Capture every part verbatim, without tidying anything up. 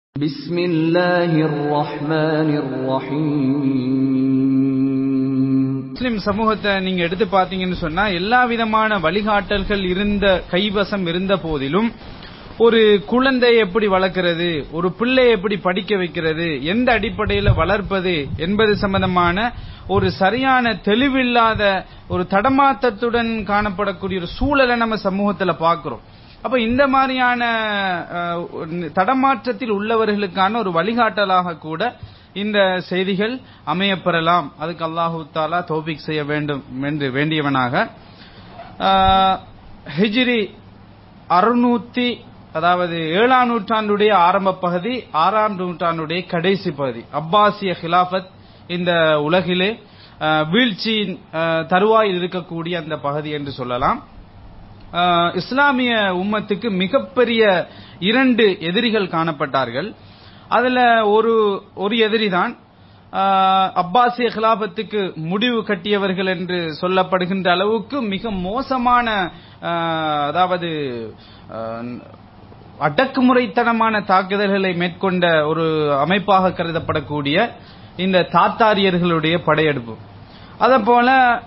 பிஸ்மில்லாஹிர் ரஹ்மானிர் ரஹீம். முஸ்லிம் சமூகத்தை நீங்க எடுத்து பாத்தீங்கன்னு சொன்னா எல்லா விதமான வழிகாட்டல்கள் இருந்த கைவசம் இருந்த போதிலும் ஒரு குழந்தையை எப்படி வளர்க்கிறது, ஒரு பிள்ளையை எப்படி படிக்க வைக்கிறது, எந்த அடிப்படையில் வளர்ப்பது என்பது சம்பந்தமான ஒரு சரியான தெளிவில்லாத ஒரு தடமாத்தத்துடன் காணப்படக்கூடிய ஒரு சூழலை நம்ம சமூகத்துல பார்க்கிறோம். அப்ப இந்த மாதிரியான தடமாற்றத்தில் உள்ளவர்களுக்கான ஒரு வழிகாட்டலாக கூட இந்த செய்திகள் அமையப்பெறலாம். அதுக்கு அல்லாஹு தஆலா தௌஃபீக் செய்ய வேண்டும் என்று வேண்டியவனாக ஹிஜ்ரி அறுநூத்தி அதாவது ஏழாம் நூற்றாண்டுடைய ஆரம்ப பகுதி, ஆறாம் நூற்றாண்டுடைய கடைசி பகுதி, அப்பாசிய ஹிலாஃபத் இந்த உலகிலே வீழ்ச்சியின் தருவாயில் இருக்கக்கூடிய அந்த பகுதி என்று சொல்லலாம். இஸ்லாமிய உம்மத்துக்கு மிகப்பெரிய இரண்டு எதிரிகள் காணப்பட்டார்கள். அதுல ஒரு ஒரு எதிரிதான் அப்பாசிய ஹிலாபத்துக்கு முடிவு கட்டியவர்கள் என்று சொல்லப்படுகின்ற அளவுக்கு மிக மோசமான, அதாவது அடக்குமுறைத்தனமான தாக்குதல்களை மேற்கொண்ட ஒரு அமைப்பாக கருதப்படக்கூடிய இந்த தாத்தாரியர்களுடைய படையெடுப்பு. அதே போல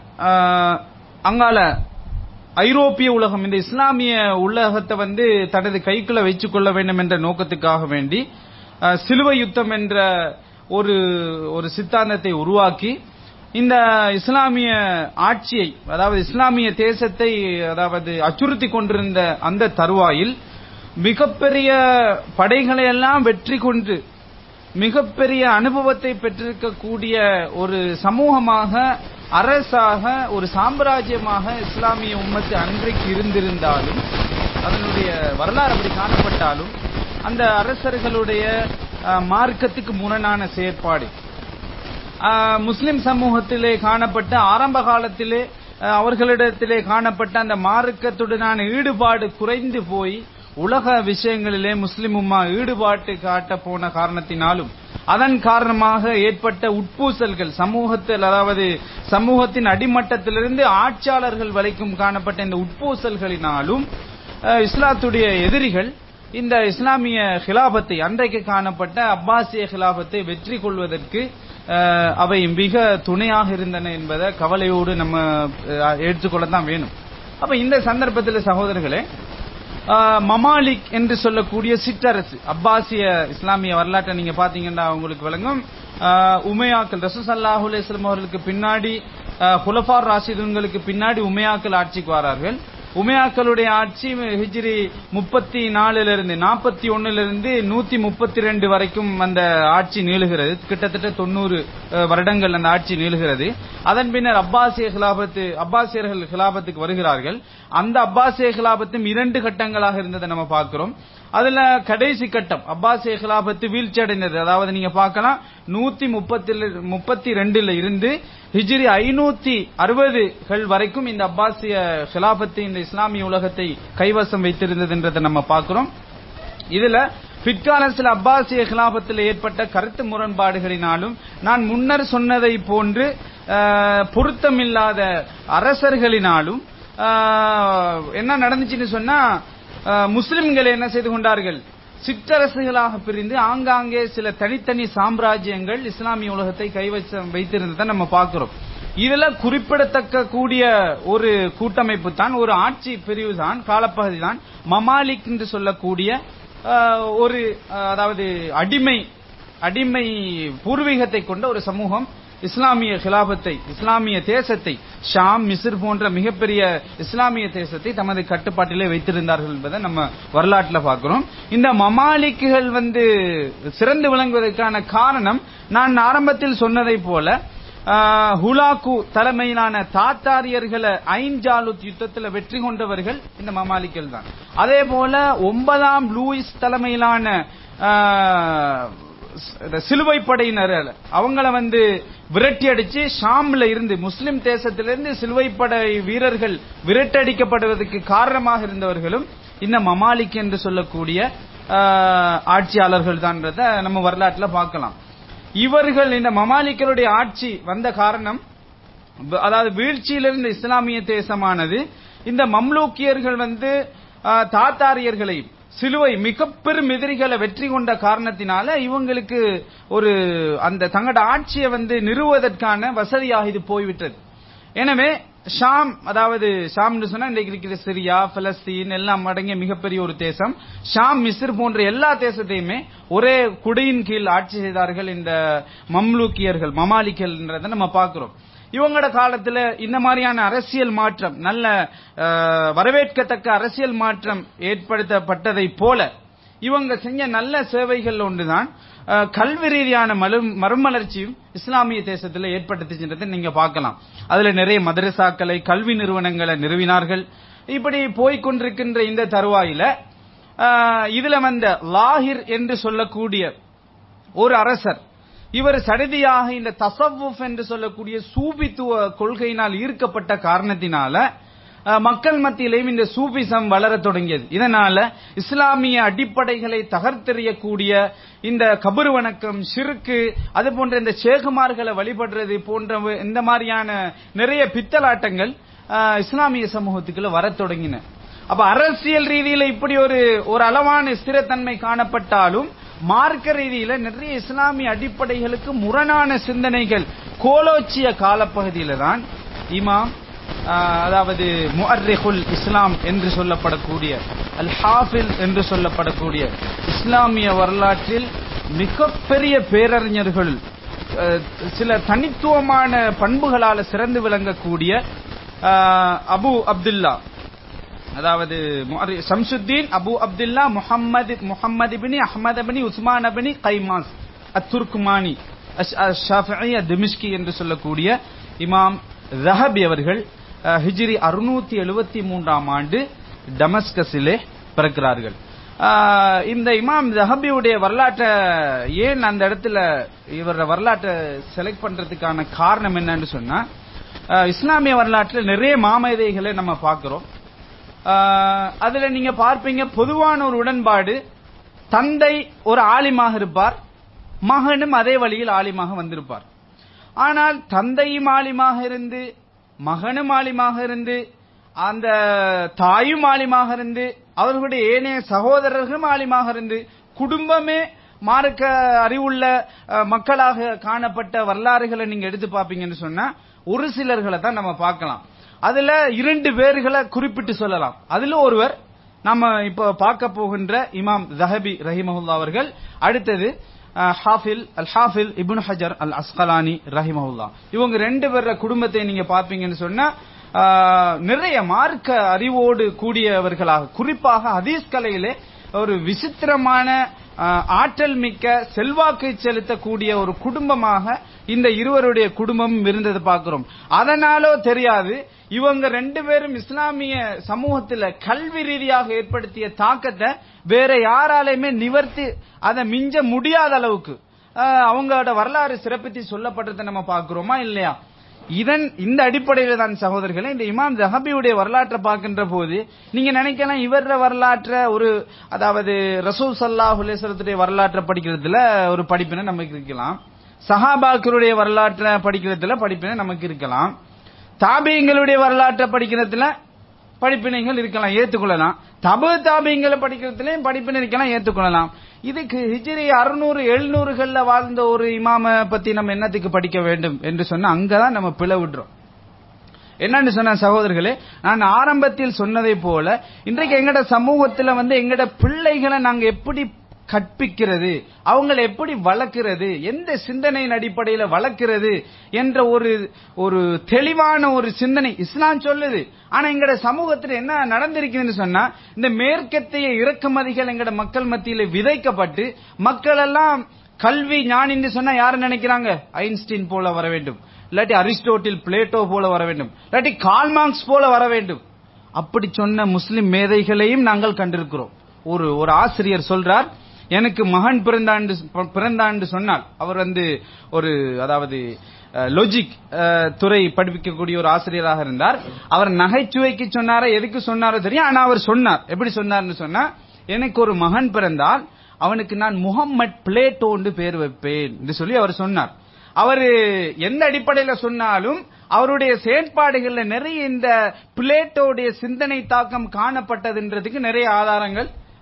அங்கால ஐரோப்பிய உலகம் இந்த இஸ்லாமிய உலகத்தை வந்து தனது கைக்குள்ள வைத்துக் கொள்ள வேண்டும் என்ற நோக்கத்துக்காக வேண்டி சிலுவை யுத்தம் என்ற ஒரு ஒரு சித்தாந்தத்தை உருவாக்கி இந்த இஸ்லாமிய ஆட்சியை, அதாவது இஸ்லாமிய தேசத்தை அதாவது அச்சுறுத்தி கொண்டிருந்த அந்த தருவாயில் மிகப்பெரிய படைகளை எல்லாம் வெற்றி கொண்டு மிகப்பெரிய அனுபவத்தை பெற்றிருக்கக்கூடிய ஒரு சமூகமாக, அரசாக, ஒரு சாம்ராஜ்யமாக இஸ்லாமிய உம்மத்து அன்றைக்கு இருந்திருந்தாலும், அதனுடைய வரலாறு அப்படி காணப்பட்டாலும், அந்த அரசர்களுடைய மார்க்கத்துக்கு முரணான செயற்பாடு முஸ்லிம் சமூகத்திலே காணப்பட்ட ஆரம்ப காலத்திலே அவர்களிடத்திலே காணப்பட்ட அந்த மார்க்கத்துடனான ஈடுபாடு குறைந்து போய் உலக விஷயங்களிலே முஸ்லிம் உம்மா ஈடுபாட்டு காட்ட போன காரணத்தினாலும், அதன் காரணமாக ஏற்பட்ட உட்பூசல்கள் சமூகத்தில், அதாவது சமூகத்தின் அடிமட்டத்திலிருந்து ஆட்சியாளர்கள் வரைக்கும் காணப்பட்ட இந்த உட்பூசல்களினாலும் இஸ்லாத்துடைய எதிரிகள் இந்த இஸ்லாமிய ஹிலாபத்தை, அன்றைக்கு காணப்பட்ட அப்பாசிய ஹிலாபத்தை வெற்றி கொள்வதற்கு அவை மிக துணையாக இருந்தன என்பதை கவலையோடு நம்ம எடுத்துக்கொள்ளத்தான் வேணும். அப்ப இந்த சந்தர்ப்பத்தில் சகோதரர்களே, மமாலிக் என்று சொல்லக்கூடிய சிற்றரசு, அப்பாசிய இஸ்லாமிய வரலாற்றை நீங்க பாத்தீங்கன்னா உங்களுக்கு விளங்கும். உமையாக்கள் ரசூல் ஸல்லல்லாஹு அலைஹி வஸல்லம் அவர்களுக்கு பின்னாடி, குலஃபார் ராஷிதூன்களுக்கு பின்னாடி உமையாக்கள் ஆட்சிக்கு வரார்கள். உமையாக்களுடைய ஆட்சி ஹிஜ்ரி முப்பத்தி நாலுல இருந்து நாற்பத்தி ஒன்னுல இருந்து நூத்தி முப்பத்தி ரெண்டு வரைக்கும் அந்த ஆட்சி நீளுகிறது. கிட்டத்தட்ட தொண்ணூறு வருடங்கள் அந்த ஆட்சி நீளுகிறது. அதன் பின்னர் அப்பாசிய ஹிலாபத்து அப்பாசியர்கள் ஹிலாபத்துக்கு வருகிறார்கள். அந்த அப்பாசிய ஹிலாபத்தும் இரண்டு கட்டங்களாக இருந்ததை நம்ம பார்க்கிறோம். அதுல கடைசி கட்டம் அப்பாசிய ஹிலாபத்து வீழ்ச்சி அடைந்தது. அதாவது நீங்க பார்க்கலாம், நூத்தி முப்பத்தி முப்பத்தி ரெண்டுல இருந்து ஹிஜ்ரி ஐநூத்தி அறுபதுகள் வரைக்கும் இந்த அப்பாசிய ஹிலாபத்து இந்த இஸ்லாமிய உலகத்தை கைவசம் வைத்திருந்ததுன்றதை நம்ம பார்க்கிறோம். இதுல பிற்காலத்தில் அப்பாசிய ஹிலாபத்தில் ஏற்பட்ட கருத்து முரண்பாடுகளினாலும், நான் முன்னர் சொன்னதை போன்று பொருத்தமில்லாத அரசர்களினாலும் என்ன நடந்துச்சுன்னு சொன்னா, முஸ்லிம்கள் என்ன செய்து கொண்டார்கள், சிற்றரசுகளாக பிரிந்து ஆங்காங்கே சில தனித்தனி சாம்ராஜ்யங்கள் இஸ்லாமிய உலகத்தை கைவசம் வைத்திருந்ததை நம்ம பார்க்கிறோம். இதுல குறிப்பிடத்தக்க கூடிய ஒரு கூட்டமைப்பு தான், ஒரு ஆட்சி பிரிவு தான், காலப்பகுதி தான் மமாலிக் என்று சொல்லக்கூடிய ஒரு, அதாவது அடிமை அடிமை பூர்வீகத்தை கொண்ட ஒரு சமூகம் இஸ்லாமிய ஹிலாபத்தை, இஸ்லாமிய தேசத்தை, ஷாம், மிஸ்ர் போன்ற மிகப்பெரிய இஸ்லாமிய தேசத்தை தமது கட்டுப்பாட்டிலே வைத்திருந்தார்கள் என்பதை நம்ம வரலாற்றில் பார்க்கிறோம். இந்த மமாலிக்குகள் வந்து சிறந்து விளங்குவதற்கான காரணம், நான் ஆரம்பத்தில் சொன்னதை போல ஹுலாகு தலைமையிலான தாத்தாரியர்களை ஐன்ஜாலுத் யுத்தத்தில் வெற்றி கொண்டவர்கள் இந்த மமாலிக்கள் தான். அதே போல ஒன்பதாம் லூயிஸ் தலைமையிலான சிலுவை படையினர் அவங்கள வந்து விரட்டி அடிச்சு ஷாம்ல இருந்து, முஸ்லிம் தேசத்திலிருந்து சிலுவை படை வீரர்கள் விரட்டடிக்கப்படுவதற்கு காரணமாக இருந்தவர்களும் இந்த மமாலிக் என்று சொல்லக்கூடிய ஆட்சியாளர்கள் தான் நம்ம வரலாற்றில் பார்க்கலாம். இவர்கள், இந்த மமாலிக்களுடைய ஆட்சி வந்த காரணம், அதாவது வீழ்ச்சியிலிருந்து இஸ்லாமிய தேசமானது இந்த மம்லூக்கியர்கள் வந்து தாத்தாரியர்களையும் சிலுவை மிக பெரும் எதிரிகளை வெற்றி கொண்ட காரணத்தினால இவங்களுக்கு ஒரு அந்த தங்களோட ஆட்சியை வந்து நிறுவுவதற்கான வசதியாக இது போய்விட்டது. எனவே ஷாம், அதாவது ஷாம் சொன்னா இன்றைக்கு இருக்கிற சிரியா, பலஸ்தீன் எல்லாம் அடங்கிய மிகப்பெரிய ஒரு தேசம். ஷாம், மிஸ்ர் போன்ற எல்லா தேசத்தையுமே ஒரே குடையின் கீழ் ஆட்சி செய்தார்கள் இந்த மம்லூக்கியர்கள், மமாலிக்கல் என்றதை நம்ம பார்க்கிறோம். இவங்களோட காலத்துல இந்த மாதிரியான அரசியல் மாற்றம், நல்ல வரவேற்கத்தக்க அரசியல் மாற்றம் ஏற்படுத்தப்பட்டதை போல இவங்க செஞ்ச நல்ல சேவைகள் ஒன்றுதான் கல்வி ரீதியான மறுமலர்ச்சியும் இஸ்லாமிய தேசத்தில் ஏற்படுத்துகின்றதை நீங்க பார்க்கலாம். அதுல நிறைய மதரசாக்களை, கல்வி நிறுவனங்களை நிறுவினார்கள். இப்படி போய்கொண்டிருக்கின்ற இந்த தருவாயில இதுல வந்த லாஹிர் என்று சொல்லக்கூடிய ஒரு அரசர், இவர் சடதியாக இந்த தசவ்வுஃப் என்று சொல்லக்கூடிய சூபித்துவ கொள்கையினால் ஈர்க்கப்பட்ட காரணத்தினால மக்கள் மத்தியிலேயும் இந்த சூபிசம் வளர தொடங்கியது. இதனால இஸ்லாமிய அடிப்படைகளை தகர்த்தெறியக்கூடிய இந்த கபர் வணக்கம், ஷிர்கு, அது போன்ற இந்த சேகுமார்களை வழிபடுறது போன்ற இந்த மாதிரியான நிறைய பித்தலாட்டங்கள் இஸ்லாமிய சமூகத்துக்குள்ள வர தொடங்கின. அப்ப அரசியல் ரீதியில இப்படி ஒரு ஒரு அளவான ஸ்திரத்தன்மை காணப்பட்டாலும் மார்க்க ரீதியில நிறைய இஸ்லாமிய அடிப்படைகளுக்கு முரணான சிந்தனைகள் கோலோச்சிய காலப்பகுதியில தான் இமாம், அதாவது முஅர்ரிகுல் இஸ்லாம் என்று சொல்லப்படக்கூடிய, அல் ஹாஃபில் என்று சொல்லப்படக்கூடிய இஸ்லாமிய வரலாற்றில் மிகப்பெரிய பேரறிஞர்கள், சில தனித்துவமான பண்புகளால் சிறந்து விளங்கக்கூடிய அபு அப்துல்லா, அதாவது ஷம்சுத்தீன் அபு அப்துல்லா முஹம்மது முஹம்மது இப்னு அஹ்மத் இப்னு உஸ்மான் இப்னு கைமாஸ் அத்துர்க்மானி அஷ்-ஷாஃபிஈ திமிஷ்கி என்று சொல்லக்கூடிய இமாம் ஸஹபி அவர்கள் ஹிஜ்ரி அறுநூத்தி எழுபத்தி மூன்றாம் ஆண்டு டமஸ்கஸிலே பிறக்கிறார்கள். இந்த இமாம் ஸஹபியுடைய வரலாற்றை ஏன் அந்த இடத்துல இவர வரலாற்றை செலக்ட் பண்றதுக்கான காரணம் என்னன்னு சொன்னா, இஸ்லாமிய வரலாற்றில் நிறைய மாமேதைகளை நம்ம பார்க்கிறோம். அதுல நீங்க பார்ப்பீங்க, பொதுவான ஒரு உடன்பாடு, தந்தை ஒரு ஆலிமாக இருப்பார், மகனும் அதே வழியில் ஆலிமாக வந்திருப்பார். ஆனால் தந்தையும் ஆலிமாக இருந்து, மகனும் ஆலிமாக இருந்து, அந்த தாயும் ஆலிமாக இருந்து, அவர்களுடைய ஏனைய சகோதரர்களும் ஆலிமாக இருந்து, குடும்பமே மார்க்க அறிவுள்ள மக்களாக காணப்பட்ட வரலாறுகளை நீங்க எடுத்து பார்ப்பீங்கன்னு சொன்னா ஒரு சிலர்களை தான் நம்ம பார்க்கலாம். அதுல இரண்டு பேர்களை குறிப்பிட்டு சொல்லலாம். அதுல ஒருவர் நம்ம இப்ப பார்க்க போகின்ற இமாம் ஸஹபி ரஹிமஹுல்லா அவர்கள். அடுத்தது ஹாஃபில் அல் ஹாஃபில் இப்னு ஹஜர் அல் அஸ்கலானி ரஹிமஹுல்லா. இவங்க ரெண்டு பேர குடும்பத்தை நீங்க பாப்பீங்கன்னு சொன்னா நிறைய மார்க்க அறிவோடு கூடியவர்களாக, குறிப்பாக ஹதீஸ் கலையிலே ஒரு விசித்திரமான ஆற்றல் மிக்க செல்வாக்கை செலுத்தக்கூடிய ஒரு குடும்பமாக இந்த இருவருடைய குடும்பம் இருந்தது பார்க்கிறோம். அதனாலோ தெரியாது, இவங்க ரெண்டு பேரும் இஸ்லாமிய சமூகத்தில் கல்வி ரீதியாக ஏற்படுத்திய தாக்கத்தை வேற யாராலையுமே நிவர்த்தி அதை மிஞ்ச முடியாத அளவுக்கு அவங்களோட வரலாறு சிறப்பித்து சொல்லப்படுறதை நம்ம பார்க்கிறோமா இல்லையா? இதன் இந்த அடிப்படையில் தான் சகோதரர்களே, இந்த இமாம் ஸஹபியுடைய வரலாற்றை பார்க்கின்ற போது நீங்க நினைக்கலாம், இவர வரலாற்றை ஒரு, அதாவது ரசூல் ஸல்லல்லாஹு அலைஹி வஸல்லத்துடைய வரலாற்றை படிக்கிறதுல ஒரு படிப்பினை நமக்கு இருக்கலாம், சஹாபாக்களுடைய வரலாற்றை படிக்கிறதுல படிப்பினை நமக்கு இருக்கலாம், தாபீங்களுடைய வரலாற்றை படிக்கிறதுல படிப்பினைகள் இருக்கலாம், ஏற்றுக்கொள்ளலாம். தபு தாபீங்களை படிக்கிறதுலயும் படிப்பினை இருக்கலாம், ஏற்றுக்கொள்ளலாம். இதுக்கு ஹிஜ்ரி அறுநூறு எழுநூறுகள்ல வாழ்ந்த ஒரு இமாம பத்தி நம்ம என்னத்துக்கு படிக்க வேண்டும் என்று சொன்னா அங்கதான் நம்ம பிளவுடுறோம். என்னன்னு சொன்ன சகோதரர்களே, நான் ஆரம்பத்தில் சொன்னதை போல இன்றைக்கு எங்கட சமூகத்துல வந்து எங்கட பிள்ளைகளை நாங்க எப்படி கற்பிக்கிறது, அவங்களை எப்படி வளர்க்கிறது, எந்த சிந்தனையின் அடிப்படையில் வளர்க்கிறது என்ற ஒரு ஒரு தெளிவான ஒரு சிந்தனை இஸ்லாம் சொல்லுது. ஆனா எங்கட சமூகத்தில் என்ன நடந்திருக்குன்னு சொன்னா, இந்த மேற்கத்திய இறக்குமதிகள் எங்கட மக்கள் மத்தியில விதைக்கப்பட்டு மக்கள் எல்லாம் கல்வி ஞானின்னு சொன்னா யாரு நினைக்கிறாங்க, ஐன்ஸ்டீன் போல வர வேண்டும், இல்லாட்டி அரிஸ்டோட்டில் பிளேட்டோ போல வர வேண்டும், இல்லாட்டி கார்ல் மார்க்ஸ் போல வர வேண்டும். அப்படி சொன்ன முஸ்லிம் மேதைகளையும் நாங்கள் கண்டிருக்கிறோம். ஒரு ஒரு ஆசிரியர் சொல்றார், எனக்கு மகன் பிறந்தாண்டு பிறந்தாண்டு சொன்னால், அவர் வந்து ஒரு, அதாவது லாஜிக் துறை படிப்பிக்கக்கூடிய ஒரு ஆசிரியராக இருந்தார். அவர் நகைச்சுவைக்கு சொன்னாரோ எதுக்கு சொன்னாரோ தெரியும், ஆனா அவர் சொன்னார். எப்படி சொன்னார்னு சொன்னா, எனக்கு ஒரு மகன் பிறந்தால் அவனுக்கு நான் முஹம்மட் பிளேட்டோ என்று பேர் வைப்பேன் என்று சொல்லி அவர் சொன்னார். அவர் எந்த அடிப்படையில சொன்னாலும் அவருடைய செயற்பாடுகள்ல நிறைய இந்த பிளேட்டோடைய சிந்தனை தாக்கம் காணப்பட்டதுன்றதுக்கு நிறைய ஆதாரங்கள்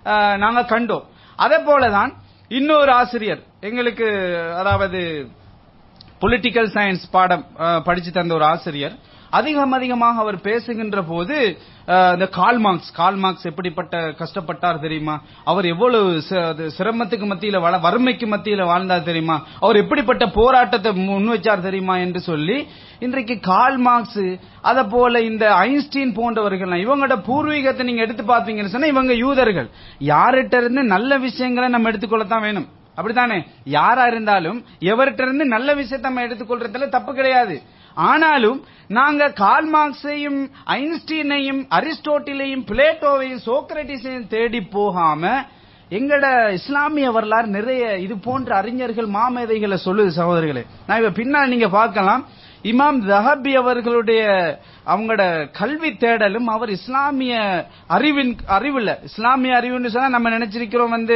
நாங்க கண்டோம். அதே போலதான் இன்னொரு ஆசிரியர் எங்களுக்கு, அதாவது பொலிட்டிக்கல் சயின்ஸ் பாடம் படிச்சு தந்த ஒரு ஆசிரியர், அதிகம் அதிகமாக அவர் பேசுகின்ற போது இந்த கால் மார்க்ஸ் கால் மார்க்ஸ் எப்படிப்பட்ட கஷ்டப்பட்டார் தெரியுமா, அவர் எவ்வளவு சிரமத்துக்கு மத்தியில வறுமைக்கு மத்தியில வாழ்ந்தார் தெரியுமா, அவர் எப்படிப்பட்ட போராட்டத்தை முன் வச்சார் தெரியுமா என்று சொல்லி, இன்றைக்கு கால் மார்க்ஸ் அத போல இந்த ஐன்ஸ்டீன் போன்றவர்கள் இவங்களோட பூர்வீகத்தை நீங்க எடுத்து பார்த்தீங்கன்னு சொன்னா இவங்க யூதர்கள். யார்கிட்ட இருந்து நல்ல விஷயங்களை நம்ம எடுத்துக்கொள்ளத்தான் வேணும், அப்படித்தானே? யாரா இருந்தாலும் எவர்கிட்ட இருந்து நல்ல விஷயத்தை நம்ம எடுத்துக்கொள்றதுல தப்பு கிடையாது. ஆனாலும் நாங்க கால் மார்க்ஸையும் ஐன்ஸ்டீனையும் அரிஸ்டோட்டிலையும் பிளேட்டோவையும் சோக்ரட்டிஸையும் தேடி போகாம எங்கட இஸ்லாமிய வரலாறு நிறைய இது போன்ற அறிஞர்கள் மாமேதைகளை சொல்லுது சகோதரர்களே. நான் இப்ப பின்னால் நீங்க பார்க்கலாம், இமாம் ஜஹபி அவர்களுடைய அவங்களோட கல்வி தேடலும் அவர் இஸ்லாமிய அறிவின் அறிவுல இஸ்லாமிய அறிவுன்னு சொன்னா நம்ம நினைச்சிருக்கிறோம் வந்து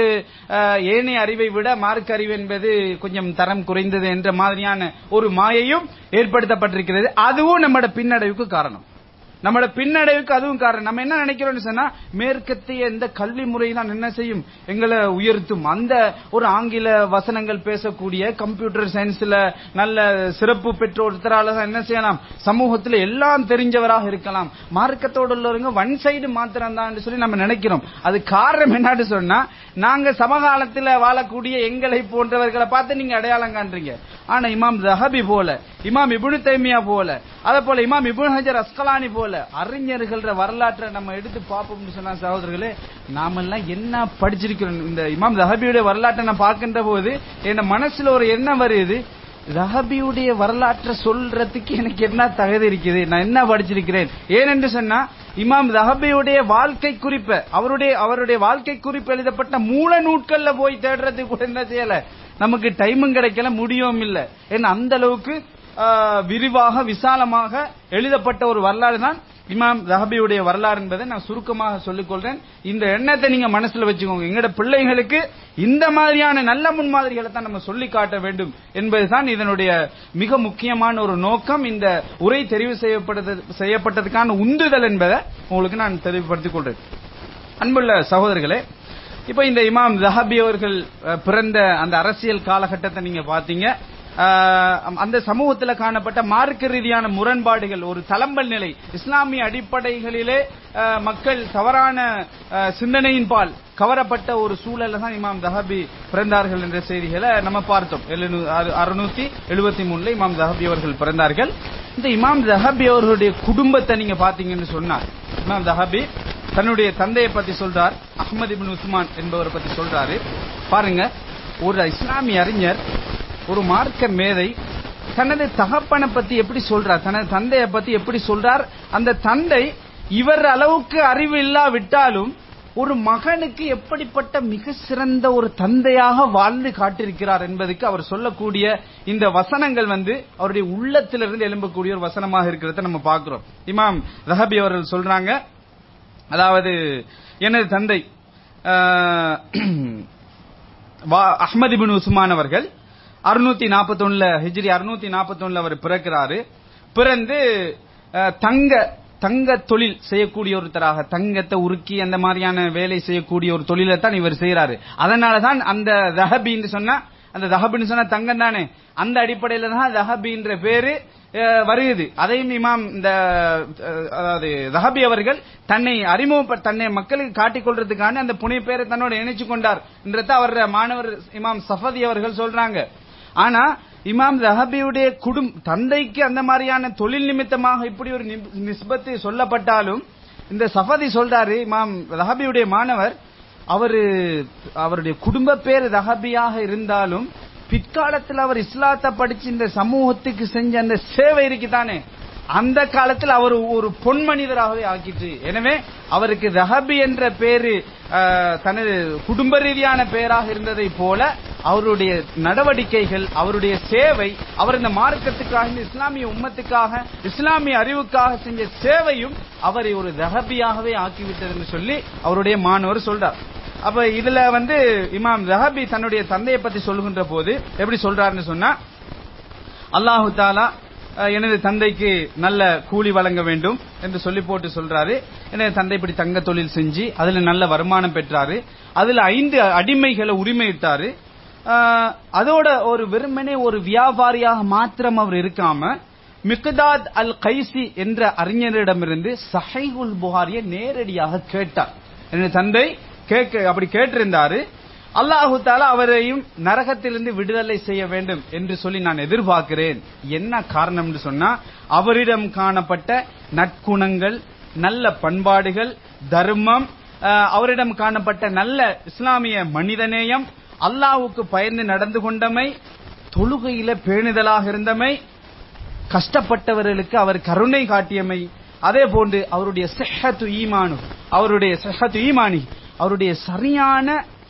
ஏனைய அறிவை விட மார்க்க அறிவு என்பது கொஞ்சம் தரம் குறைந்தது என்ற மாதிரியான ஒரு மாயையும் ஏற்படுத்தப்பட்டிருக்கிறது. அதுவும் நம்மட பின்னடைவுக்கு காரணம். நம்மளோட பின்னடைவுக்கு அதுவும் காரணம். நம்ம என்ன நினைக்கிறோம்னு சொன்னா மேற்கத்திய இந்த கல்வி முறை தான் என்ன செய்யும், எங்களை உயர்த்தும். அந்த ஒரு ஆங்கில வசனங்கள் பேசக்கூடிய கம்ப்யூட்டர் சயின்ஸ்ல நல்ல சிறப்பு பெற்ற ஒருத்தரால தான் என்ன செய்யலாம், சமூகத்தில் எல்லாம் தெரிஞ்சவராக இருக்கலாம். மார்க்கத்தோடு உள்ளவங்க ஒன் சைடு மாத்திரம் தான் சொல்லி நம்ம நினைக்கிறோம். அது காரணம் என்னன்னு சொன்னா, நாங்க சமகாலத்தில் வாழக்கூடிய எங்களை போன்றவர்களை பார்த்து நீங்க அடையாளம் காண்றீங்க. ஆனா இமாம் ஜஹபி போல, இமாம் இப்னு தைமியா போல, அதே போல இமாம் இப்னு ஹஜர் அஸ்கலானி போல அறிஞர்கள வரலாற்றை நம்ம எடுத்து பார்ப்போம்னு சொன்னா சகோதரர்களே, நாமெல்லாம் என்ன படிச்சிருக்கிறோம். இந்த இமாம் ஜஹபியுடைய வரலாற்றை நான் பார்க்கின்ற போது என் மனசுல ஒரு எண்ணம் வருது, ஜஹபியுடைய வரலாற்றை சொல்றதுக்கு எனக்கு என்ன தகுதி இருக்குது, நான் என்ன படிச்சிருக்கிறேன். ஏனென்று சொன்னா இமாம் ஜஹபியுடைய வாழ்க்கை குறிப்பை, அவருடைய அவருடைய வாழ்க்கை குறிப்பு எழுதப்பட்ட மூல நூட்கள்ல போய் தேடுறதுக்கு கூட என்ன செய்யல, நமக்கு டைமும் கிடைக்கல, முடியவும் இல்லை. ஏன்னா அந்த அளவுக்கு விரிவாக விசாலமாக எழுதப்பட்ட ஒரு வரலாறு தான் இமாம் ஜஹபியுடைய வரலாறு என்பதை நான் சுருக்கமாக சொல்லிக் கொள்றேன். இந்த எண்ணத்தை நீங்க மனசுல வச்சுக்கோங்க. எங்கட பிள்ளைகளுக்கு இந்த மாதிரியான நல்ல முன்மாதிரிகளை தான் நம்ம சொல்லி காட்ட வேண்டும் என்பதுதான் இதனுடைய மிக முக்கியமான ஒரு நோக்கம். இந்த உரை தெரிவு செய்யப்பட்டதுக்கான உந்துதல் என்பதை உங்களுக்கு நான் தெளிவுபடுத்திக் கொள்றேன். அன்புள்ள சகோதரர்களே, இப்ப இந்த இமாம் ஜஹபி அவர்கள் பிறந்த அந்த அரசியல் காலகட்டத்தை நீங்க பாத்தீங்க. அந்த சமூகத்தில் காணப்பட்ட மார்க்க ரீதியான முரண்பாடுகள், ஒரு தளம்பல் நிலை, இஸ்லாமிய அடிப்படைகளிலே மக்கள் தவறான சிந்தனையின் பால் கவரப்பட்ட ஒரு சூழல்ல தான் இமாம் ஜஹபி பிறந்தார்கள் என்ற செய்திகளை நம்ம பார்த்தோம். அறுநூத்தி எழுபத்தி மூணுல இமாம் ஜஹபி அவர்கள் பிறந்தார்கள். இந்த இமாம் ஜஹபி அவர்களுடைய குடும்பத்தை நீங்க பாத்தீங்கன்னு சொன்னார், இமாம் ஜஹபி தன்னுடைய தந்தையை பத்தி சொல்றார், அஹ்மத் இப்னு உஸ்மான் என்பவரை பத்தி சொல்றாரு. பாருங்க, ஒரு இஸ்லாமிய அறிஞர், ஒரு மார்க்க மேதை தனது தகப்பனை பத்தி எப்படி சொல்றார், தனது தந்தையை பத்தி எப்படி சொல்றார். அந்த தந்தை இவர் அளவுக்கு அறிவு இல்லாவிட்டாலும் ஒரு மகனுக்கு எப்படிப்பட்ட மிக சிறந்த ஒரு தந்தையாக வாழ்ந்து காட்டியிருக்கிறார் என்பதுக்கு அவர் சொல்லக்கூடிய இந்த வசனங்கள் வந்து அவருடைய உள்ளத்திலிருந்து எழும்பக்கூடிய ஒரு வசனமாக இருக்கிறத நம்ம பார்க்கிறோம். இமாம் ஜஹபி அவர்கள் சொல்றாங்க, அதாவது எனது தந்தை அஹ்மத் இப்னு உஸ்மான் அவர்கள் அறுநூத்தி நாற்பத்தி ஒண்ணுல ஹிஜ்ரி அறுநூத்தி நாற்பத்தி ஒண்ணுல அவர் பிறக்கிறாரு. பிறந்து தங்க தங்க தொழில் செய்யக்கூடிய ஒருத்தராக, தங்கத்தை உருக்கி அந்த மாதிரியான வேலை செய்யக்கூடிய ஒரு தொழிலை தான் இவர் செய்யறாரு. அதனாலதான் அந்த ஜஹபின்னு சொன்னா, அந்த ஜஹபின்னு சொன்னா தங்கம் தானே, அந்த அடிப்படையில தான் ஜஹபின்ற பேரு வருகிறது. அதையும் இமாம் இந்த அதாவது ஜஹபி அவர்கள் தன்னை அறிமுக தன்னை மக்களுக்கு காட்டிக் கொள்றதுக்கான அந்த புனை பேரை தன்னோட இணைச்சு கொண்டார் என்றத அவர் மாணவர் இமாம் சஃபதி அவர்கள் சொல்றாங்க. ஆனா இமாம் ஜஹபியுடைய குடும்ப தந்தைக்கு அந்த மாதிரியான தொழில் நிமித்தமாக இப்படி ஒரு நிஸ்பத்து சொல்லப்பட்டாலும், இந்த சஃபதி சொல்றாரு, இமாம் ஜஹபியுடைய மாணவர், அவரு அவருடைய குடும்ப பேர் ஜஹபியாக இருந்தாலும் பிற்காலத்தில் அவர் இஸ்லாத்தை படிச்சு இந்த சமூகத்துக்கு செஞ்ச அந்த சேவை இருக்குதானே, அந்த காலத்தில் அவர் ஒரு பொன் மனிதராகவே ஆக்கிட்டு. எனவே அவருக்கு ஜஹபி என்ற பேரு தனது குடும்ப ரீதியான பெயராக இருந்ததை போல அவருடைய நடவடிக்கைகள், அவருடைய சேவை, அவர் இந்த மார்க்கத்துக்காக, இந்த இஸ்லாமிய உம்மத்துக்காக, இஸ்லாமிய அறிவுக்காக செஞ்ச சேவையும் அவரை ஒரு ஜஹபியாகவே ஆக்கிவிட்டது என்று சொல்லி அவருடைய மாணவர் சொல்றார். அப்ப இதுல வந்து இமாம் ஜஹபி தன்னுடைய தந்தையை பத்தி சொல்லுகின்ற போது எப்படி சொல்றாருன்னு சொன்னா, அல்லாஹு தாலா எனது தந்தைக்கு நல்ல கூலி வழங்க வேண்டும் என்று சொல்லி போட்டு சொல்றாரு. எனது தந்தை இப்படி தங்க தொழில் செஞ்சு அதுல நல்ல வருமானம் பெற்றாரு. அதுல ஐந்து அடிமைகளை உரிமையிட்டாரு. அதோட ஒரு வெறுமனே ஒரு வியாபாரியாக மாத்திரம் அவர் இருக்காம மிக்தாத் அல் கைசி என்ற அறிஞரிடமிருந்து சஹீஹுல் புகாரியை நேரடியாக கேட்டார். எனது தந்தை கேட்க அப்படி கேட்டிருந்தாரு. அல்லாஹு தஆலா அவரையும் நரகத்திலிருந்து விடுதலை செய்ய வேண்டும் என்று சொல்லி நான் எதிர்பார்க்கிறேன். என்ன காரணம் என்று சொன்னா, அவரிடம் காணப்பட்ட நற்குணங்கள், நல்ல பண்பாடுகள், தர்மம், அவரிடம் காணப்பட்ட நல்ல இஸ்லாமிய மனிதநேயம், அல்லாஹ்வுக்கு பயந்து நடந்து கொண்டமை, தொழுகையில பேணுதலாக இருந்தமை, கஷ்டப்பட்டவர்களுக்கு அவர் கருணை காட்டியமை, அதே போன்று அவருடைய ஸஹ்ஹத்து ஈமானு அவருடைய ஸஹ்ஹத்து ஈமானி அவருடைய சரியான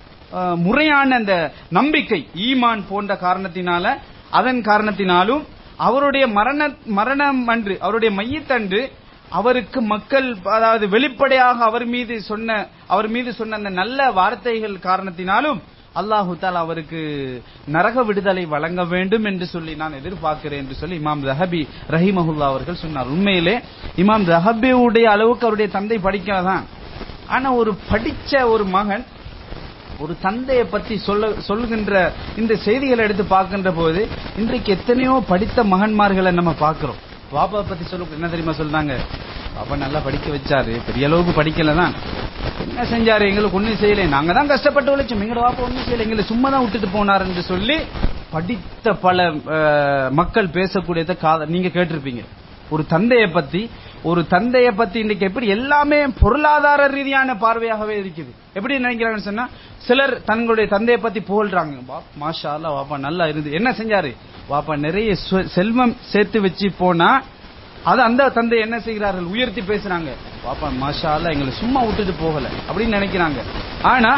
முறையான அந்த நம்பிக்கை ஈமான் போன்ற காரணத்தினால அதன் காரணத்தினாலும் அவருடைய மரண மரணம் அன்று அவருடைய மையத்தன்று அவருக்கு மக்கள் அதாவது வெளிப்படையாக அவர் மீது சொன்ன அவர் மீது சொன்ன அந்த நல்ல வார்த்தைகள் காரணத்தினாலும் அல்லாஹு தஆலா அவருக்கு நரக விடுதலை வழங்க வேண்டும் என்று சொல்லி நான் எதிர்பார்க்கிறேன் என்று சொல்லி இமாம் ஸஹபி ரஹிமஹுல்லாஹ் அவர்கள் சொன்னார். உண்மையிலே இமாம் ஸஹபியுடைய அளவுக்கு அவருடைய தந்தை படிக்காதான். ஆனா ஒரு படிச்ச ஒரு மகன் ஒரு தந்தையை பத்தி சொல்ல சொல்லுகின்ற இந்த செய்திகளை எடுத்து பார்க்கின்ற போது இன்றைக்கு எத்தனையோ படித்த மகன்மார்களை நம்ம பார்க்கிறோம். பாப்பா பத்தி சொல்ல என்ன தெரியுமா சொல்றாங்க, பாப்பா நல்லா படிக்க வச்சாரு, பெரிய அளவுக்கு படிக்கலதான், என்ன செஞ்சாரு, எங்களுக்கு ஒண்ணும் செய்யலை, நாங்க தான் கஷ்டப்பட்டு உழைச்சோம், எங்களோட பாப்பா ஒண்ணும் செய்யலை, எங்களை சும்மா தான் விட்டுட்டு போனார் என்று சொல்லி படித்த பல மக்கள் பேசக்கூடியதை நீங்க கேட்டிருப்பீங்க. ஒரு தந்தையை பத்தி ஒரு தந்தையை பத்தி இன்னைக்கு எப்படி எல்லாமே பொருளாதார ரீதியான பார்வையாகவே இருக்குது. எப்படி நினைக்கிறாங்கன்னு சொன்னா, சிலர் தங்களுடைய தந்தையை பத்தி புகழ்றாங்க. மாஷா அல்லாஹ் வாப்பா நல்லா இருந்து என்ன செஞ்சாரு, வாப்பா நிறைய செல்வம் சேர்த்து வச்சு போனா அது அந்த தந்தை என்ன செய்கிறார்கள் உயர்த்தி பேசுறாங்க. வாப்பா மாஷா அல்லாஹ் எங்களை சும்மா விட்டுட்டு போகல அப்படின்னு நினைக்கிறாங்க. ஆனா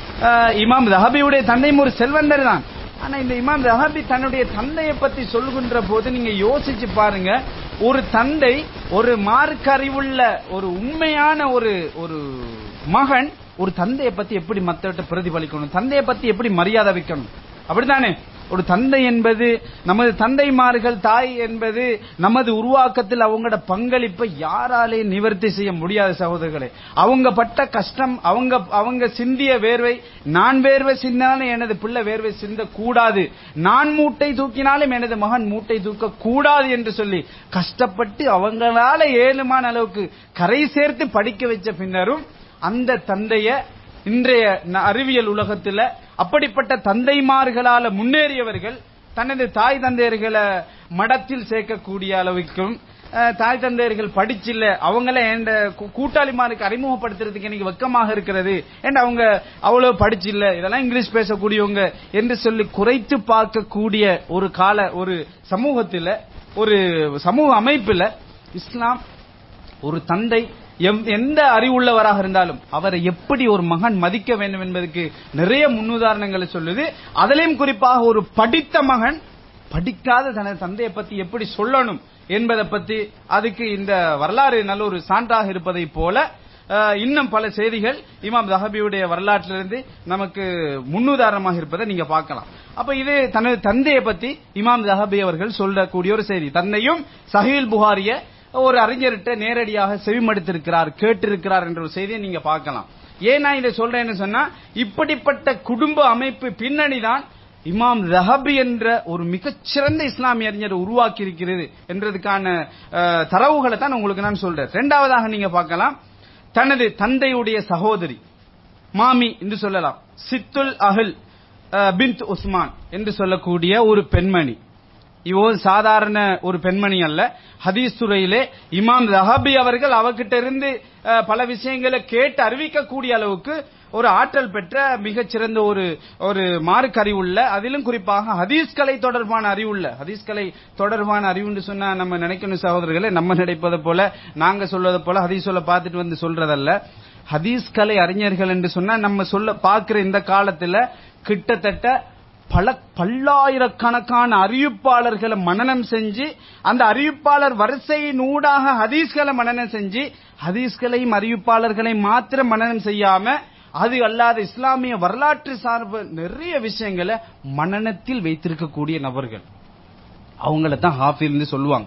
இமாம் ஸஹபியுடைய தந்தையும் ஒரு செல்வந்தர் தான். ஆனா இந்த இமாம் ஸஹபி தன்னுடைய தந்தையை பத்தி சொல்லுகின்ற போது நீங்க யோசிச்சு பாருங்க, ஒரு தந்தை ஒரு மார்க்க அறிவுள்ள ஒரு உண்மையான ஒரு ஒரு மகன் ஒரு தந்தையை பத்தி எப்படி மத்தவட்ட பிரதிபலிக்கணும், தந்தையை பத்தி எப்படி மரியாதை வைக்கணும், அப்படித்தானே? ஒரு தந்தை என்பது நமது தந்தைமார்கள், தாய் என்பது நமது உருவாக்கத்தில் அவங்களோட பங்களிப்பை யாராலே நிவர்த்தி செய்ய முடியாத சகோதரர்களே. அவங்க பட்ட கஷ்டம், அவங்க அவங்க சிந்திய வேர்வை, நான் வேர்வை சிந்தினாலும் எனது பிள்ளை வேர்வை சிந்த கூடாது, நான் மூட்டை தூக்கினாலும் எனது மகன் மூட்டை தூக்க கூடாது என்று சொல்லி கஷ்டப்பட்டு அவங்களால ஏழுமான அளவுக்கு கரை சேர்த்து படிக்க வச்ச பின்னரும் அந்த தந்தைய இன்றைய அறிவியல் உலகத்துல அப்படிப்பட்ட தந்தைமார்களால முன்னேறியவர்கள் தனது தாய் தந்தையர்களை மடத்தில் சேர்க்கக்கூடிய அளவுக்கும், தாய் தந்தையர்கள் படிச்சில்ல அவங்கள என் கூட்டாளிமாருக்கு அறிமுகப்படுத்துறதுக்கு எனக்கு வெக்கமாக இருக்கிறது என்று அவங்க அவ்வளவு படிச்சில்ல, இதெல்லாம் இங்கிலீஷ் பேசக்கூடியவங்க என்று சொல்லி குறைத்து பார்க்கக்கூடிய ஒரு கால ஒரு சமூகத்தில் ஒரு சமூக அமைப்பில் இஸ்லாம் ஒரு தந்தை எந்த அறிவுள்ளவராக இருந்தாலும் அவரை எப்படி ஒரு மகன் மதிக்க வேண்டும் என்பதற்கு நிறைய முன்னுதாரணங்களை சொல்லுது. அதிலையும் குறிப்பாக ஒரு படித்த மகன் படிக்காத தனது தந்தையை பத்தி எப்படி சொல்லணும் என்பதை பத்தி அதுக்கு இந்த வரலாறு நல்ல ஒரு சான்றாக இருப்பதை போல இன்னும் பல செய்திகள் இமாம் ஸஹபியுடைய வரலாற்றிலிருந்து நமக்கு முன்னுதாரணமாக இருப்பதை நீங்க பார்க்கலாம். அப்ப இது தனது தந்தையை பத்தி இமாம் ஸஹபி அவர்கள் சொல்லக்கூடிய ஒரு செய்தி. தன்னையும் சஹீஹுல் புகாரிய ஒரு அறிஞர்கிட்ட நேரடியாக செவிமடுத்திருக்கிறார், கேட்டிருக்கிறார் என்ற ஒரு செய்தியை நீங்க பார்க்கலாம். ஏன் நான் இதை சொல்றேன்னு சொன்னா, இப்படிப்பட்ட குடும்ப அமைப்பு பின்னணிதான் இமாம் ஸஹபி என்ற ஒரு மிகச்சிறந்த இஸ்லாமிய அறிஞரை உருவாக்கி இருக்கிறது என்றதுக்கான தரவுகளை தான் உங்களுக்கு நான் சொல்றேன். இரண்டாவதாக நீங்க பார்க்கலாம், தனது தந்தையுடைய சகோதரி மாமி என்று சொல்லலாம், சித்துல் அஹல் பின்த் உஸ்மான் என்று சொல்லக்கூடிய ஒரு பெண்மணி. இவோ சாதாரண ஒரு பெண்மணி அல்ல. ஹதீஸ் துறையிலே இமாம் ஸஹபி அவர்கள் அவகிட்ட இருந்து பல விஷயங்களை கேட்டு அறிவிக்கக்கூடிய அளவுக்கு ஒரு ஆற்றல் பெற்ற மிகச்சிறந்த ஒரு ஒரு மார்க்க அறிவுள்ள, அதிலும் குறிப்பாக ஹதீஸ்கலை தொடர்பான அறிவுள்ள, ஹதீஸ்கலை தொடர்பான அறிவுன்னு சொன்னா நம்ம நினைக்கணும் சகோதரர்களே, நம்ம நினைப்பதை போல நாங்க சொல்வதை போல ஹதீஸ் சொல்ல பார்த்துட்டு வந்து சொல்றதல்ல. ஹதீஸ்கலை அறிஞர்கள் என்று சொன்னா நம்ம சொல்ல பார்க்கிற இந்த காலத்துல கிட்டத்தட்ட பல பல்லாயிரக்கணக்கான அறிவிப்பாளர்களை மனனம் செஞ்சு அந்த அறிவிப்பாளர் வரிசையின் ஊடாக ஹதீஸ்களை மனனம் செஞ்சு ஹதீஸ்களையும் அறிவிப்பாளர்களையும் மாத்திரம் மனனம் செய்யாம அது அல்லாத இஸ்லாமிய வரலாற்று சார்பு நிறைய விஷயங்களை மனனத்தில் வைத்திருக்கக்கூடிய நபர்கள், அவங்கள தான் ஹாஃபில்னு சொல்லுவாங்க.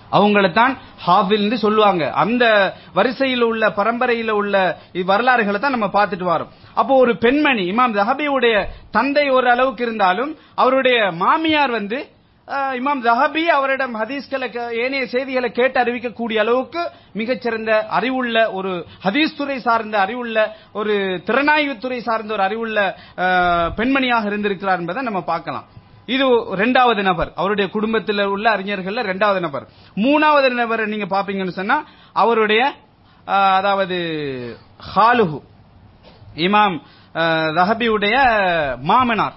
அவங்கள தான் ஹாஃபில்னு சொல்லுவாங்க. அந்த வரிசையில் உள்ள பரம்பரையில் உள்ள வரலாறுகளை தான் நம்ம பார்த்துட்டு வரோம். அப்போ ஒரு பெண்மணி இமாம் ஸஹபியுடைய தந்தை ஒரு அளவுக்கு இருந்தாலும் அவருடைய மாமியார் வந்து இமாம் ஸஹபி அவரிடம் ஹதீஸ்களை ஏனைய செய்திகளை கேட்டு அறிவிக்கக்கூடிய அளவுக்கு மிகச்சிறந்த அறிவுள்ள ஒரு ஹதீஸ் துறை சார்ந்த அறிவுள்ள ஒரு திறனாய்வு துறை சார்ந்த ஒரு அறிவுள்ள பெண்மணியாக இருந்திருக்கிறார் என்பதை நம்ம பார்க்கலாம். இது இரண்டாவது நபர், அவருடைய குடும்பத்தில் உள்ள அறிஞர்கள் இரண்டாவது நபர். மூணாவது நபர் நீங்க பாப்பீங்கன்னு சொன்னா அவருடைய அதாவது ஹாலுஹு இமாம் ஸஹபியுடைய மாமனார்,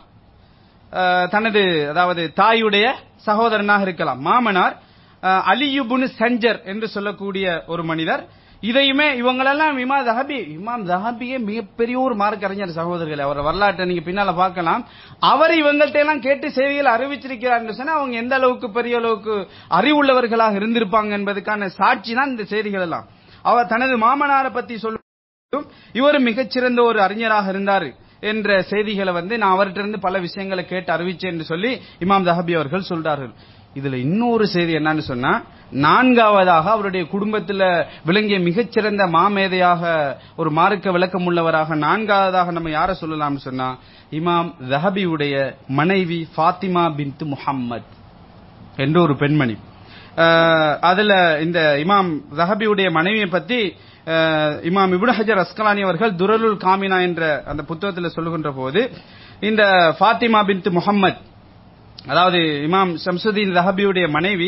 தனது அதாவது தாயுடைய சகோதரனாக இருக்கலாம். மாமனார் அலி இப்னு சஞ்சர் என்று சொல்லக்கூடிய ஒரு மனிதர். இதையுமே இவங்களெல்லாம் இமாம் ஸஹபி இமாம் ஸஹபியே மிகப்பெரிய ஒரு மார்க்க அறிஞர் சகோதரர்கள். அவர் வரலாற்றை நீங்க பின்னால பார்க்கலாம். அவர் இவங்கள்ட்ட எல்லாம் கேட்டு செய்திகள் அறிவிச்சிருக்கிறார் சொன்னா அவங்க எந்த அளவுக்கு பெரிய அளவுக்கு அறிவுள்ளவர்களாக இருந்திருப்பாங்க என்பதற்கான சாட்சி தான் இந்த செய்திகள் எல்லாம். அவர் தனது மாமனாரை பத்தி சொல்லும் இவர் மிகச்சிறந்த ஒரு அறிஞராக இருந்தார் என்ற செய்திகளை வந்து நான் அவர்கிட்ட இருந்து பல விஷயங்களை கேட்டு அறிவிச்சேன் என்று சொல்லி இமாம் ஸஹபி அவர்கள் சொல்றார்கள். இதுல இன்னொரு செய்தி என்னன்னு சொன்னா, நான்காவதாக அவருடைய குடும்பத்தில் விளங்கிய மிகச்சிறந்த மாமேதையாக ஒரு மார்க்க விளக்கம் உள்ளவராக நான்காவதாக நம்ம யாரை சொல்லலாம்னு சொன்னா இமாம் ஸஹபியுடைய மனைவி ஃபாத்திமா பின்த் முஹம்மத் என்ற ஒரு பெண்மணி. அதுல இந்த இமாம் ஸஹபியுடைய மனைவியை பத்தி இமாம் இப்னு ஹஜர் அஸ்கலானி அவர்கள் துரலுல் காமினா என்ற அந்த புத்தகத்தில் சொல்லுகின்ற போது இந்த ஃபாத்திமா பின்த் முஹம்மத் அதாவது இமாம் ஷம்சுதீன் ஸஹபியுடைய மனைவி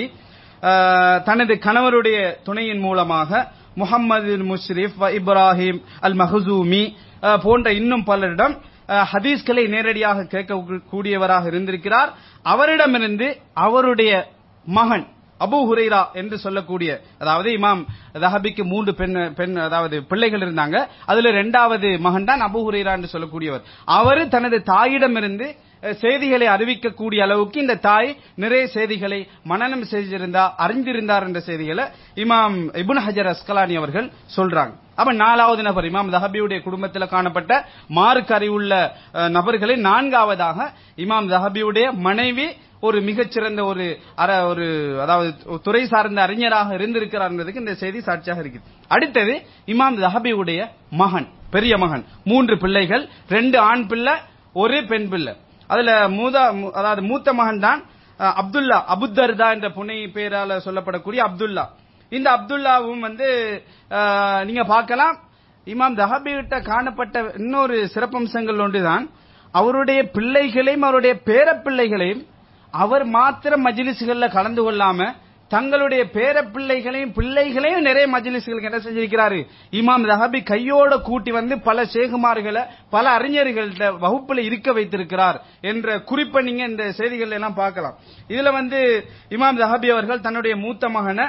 தனது கணவருடைய துணையின் மூலமாக முஹம்மது முஷ்ரிஃப் இப்ராஹிம் அல் மஹ்சூமி போன்ற இன்னும் பலரிடம் ஹதீஸ்களை நேரடியாக கேட்கக்கூடியவராக இருந்திருக்கிறார். அவரிடமிருந்து அவருடைய மகன் அபூ ஹுரைரா என்று சொல்லக்கூடிய அதாவது இமாம் ஸஹபிக்கு மூன்று பெண் பெண் அதாவது பிள்ளைகள் இருந்தாங்க. அதுல இரண்டாவது மகன் தான் அபூ ஹுரைரா என்று சொல்லக்கூடியவர். அவர் தனது தாயிடமிருந்து செய்திகளை அறிவிக்கக்கூடிய அளவுக்கு இந்த தாய் நிறைய செய்திகளை மனனம் செய்திருந்தார், அறிந்திருந்தார் என்ற செய்திகளை இமாம் இப்னு ஹஜர் அஸ்கலானி அவர்கள் சொல்றாங்க. அப்ப நாலாவது நபர் இமாம் ஸஹபியுடைய குடும்பத்தில் காணப்பட்ட மார்க்க அறிவுள்ள நபர்களை நான்காவதாக இமாம் ஸஹபியுடைய மனைவி ஒரு மிகச்சிறந்த ஒரு ஒரு அதாவது துறை சார்ந்த அறிஞராக இருந்திருக்கிறார் என்பதற்கு இந்த செய்தி சாட்சியாக இருக்கு. அடுத்தது இமாம் ஸஹபியுடைய மகன், பெரிய மகன், மூன்று பிள்ளைகள், ரெண்டு ஆண் பிள்ளை, ஒரு பெண் பிள்ளை. அதுல மூதா அதாவது மூத்த மகன் தான் அப்துல்லா, அபுத்தர்தா என்ற புனை பெயரால சொல்லப்படக்கூடிய அப்துல்லா. இந்த அப்துல்லாவும் வந்து நீங்க பார்க்கலாம் இமாம் ஸஹபி கிட்ட காணப்பட்ட இன்னொரு சிறப்பம்சங்கள் ஒன்றுதான் அவருடைய பிள்ளைகளையும் அவருடைய பேர பிள்ளைகளையும் அவர் மாத்திரம் மஜ்லிஸ்கள்ல கலந்து கொள்ளாம தங்களுடைய பேர பிள்ளைகளையும் பிள்ளைகளையும் நிறைய மஜ்லிஸ்களுக்கு என்ன செஞ்சிருக்கிறாரு இமாம் ஸஹபி கையோட கூட்டி வந்து பல ஷேகுமார்களை பல அறிஞர்கள்ட்ட வகுப்புல இருக்க வைத்திருக்கிறார் என்ற குறிப்பை நீங்க இந்த செய்திகள் எல்லாம் பார்க்கலாம். இதுல வந்து இமாம் ஸஹபி அவர்கள் தன்னுடைய மூத்த மகனை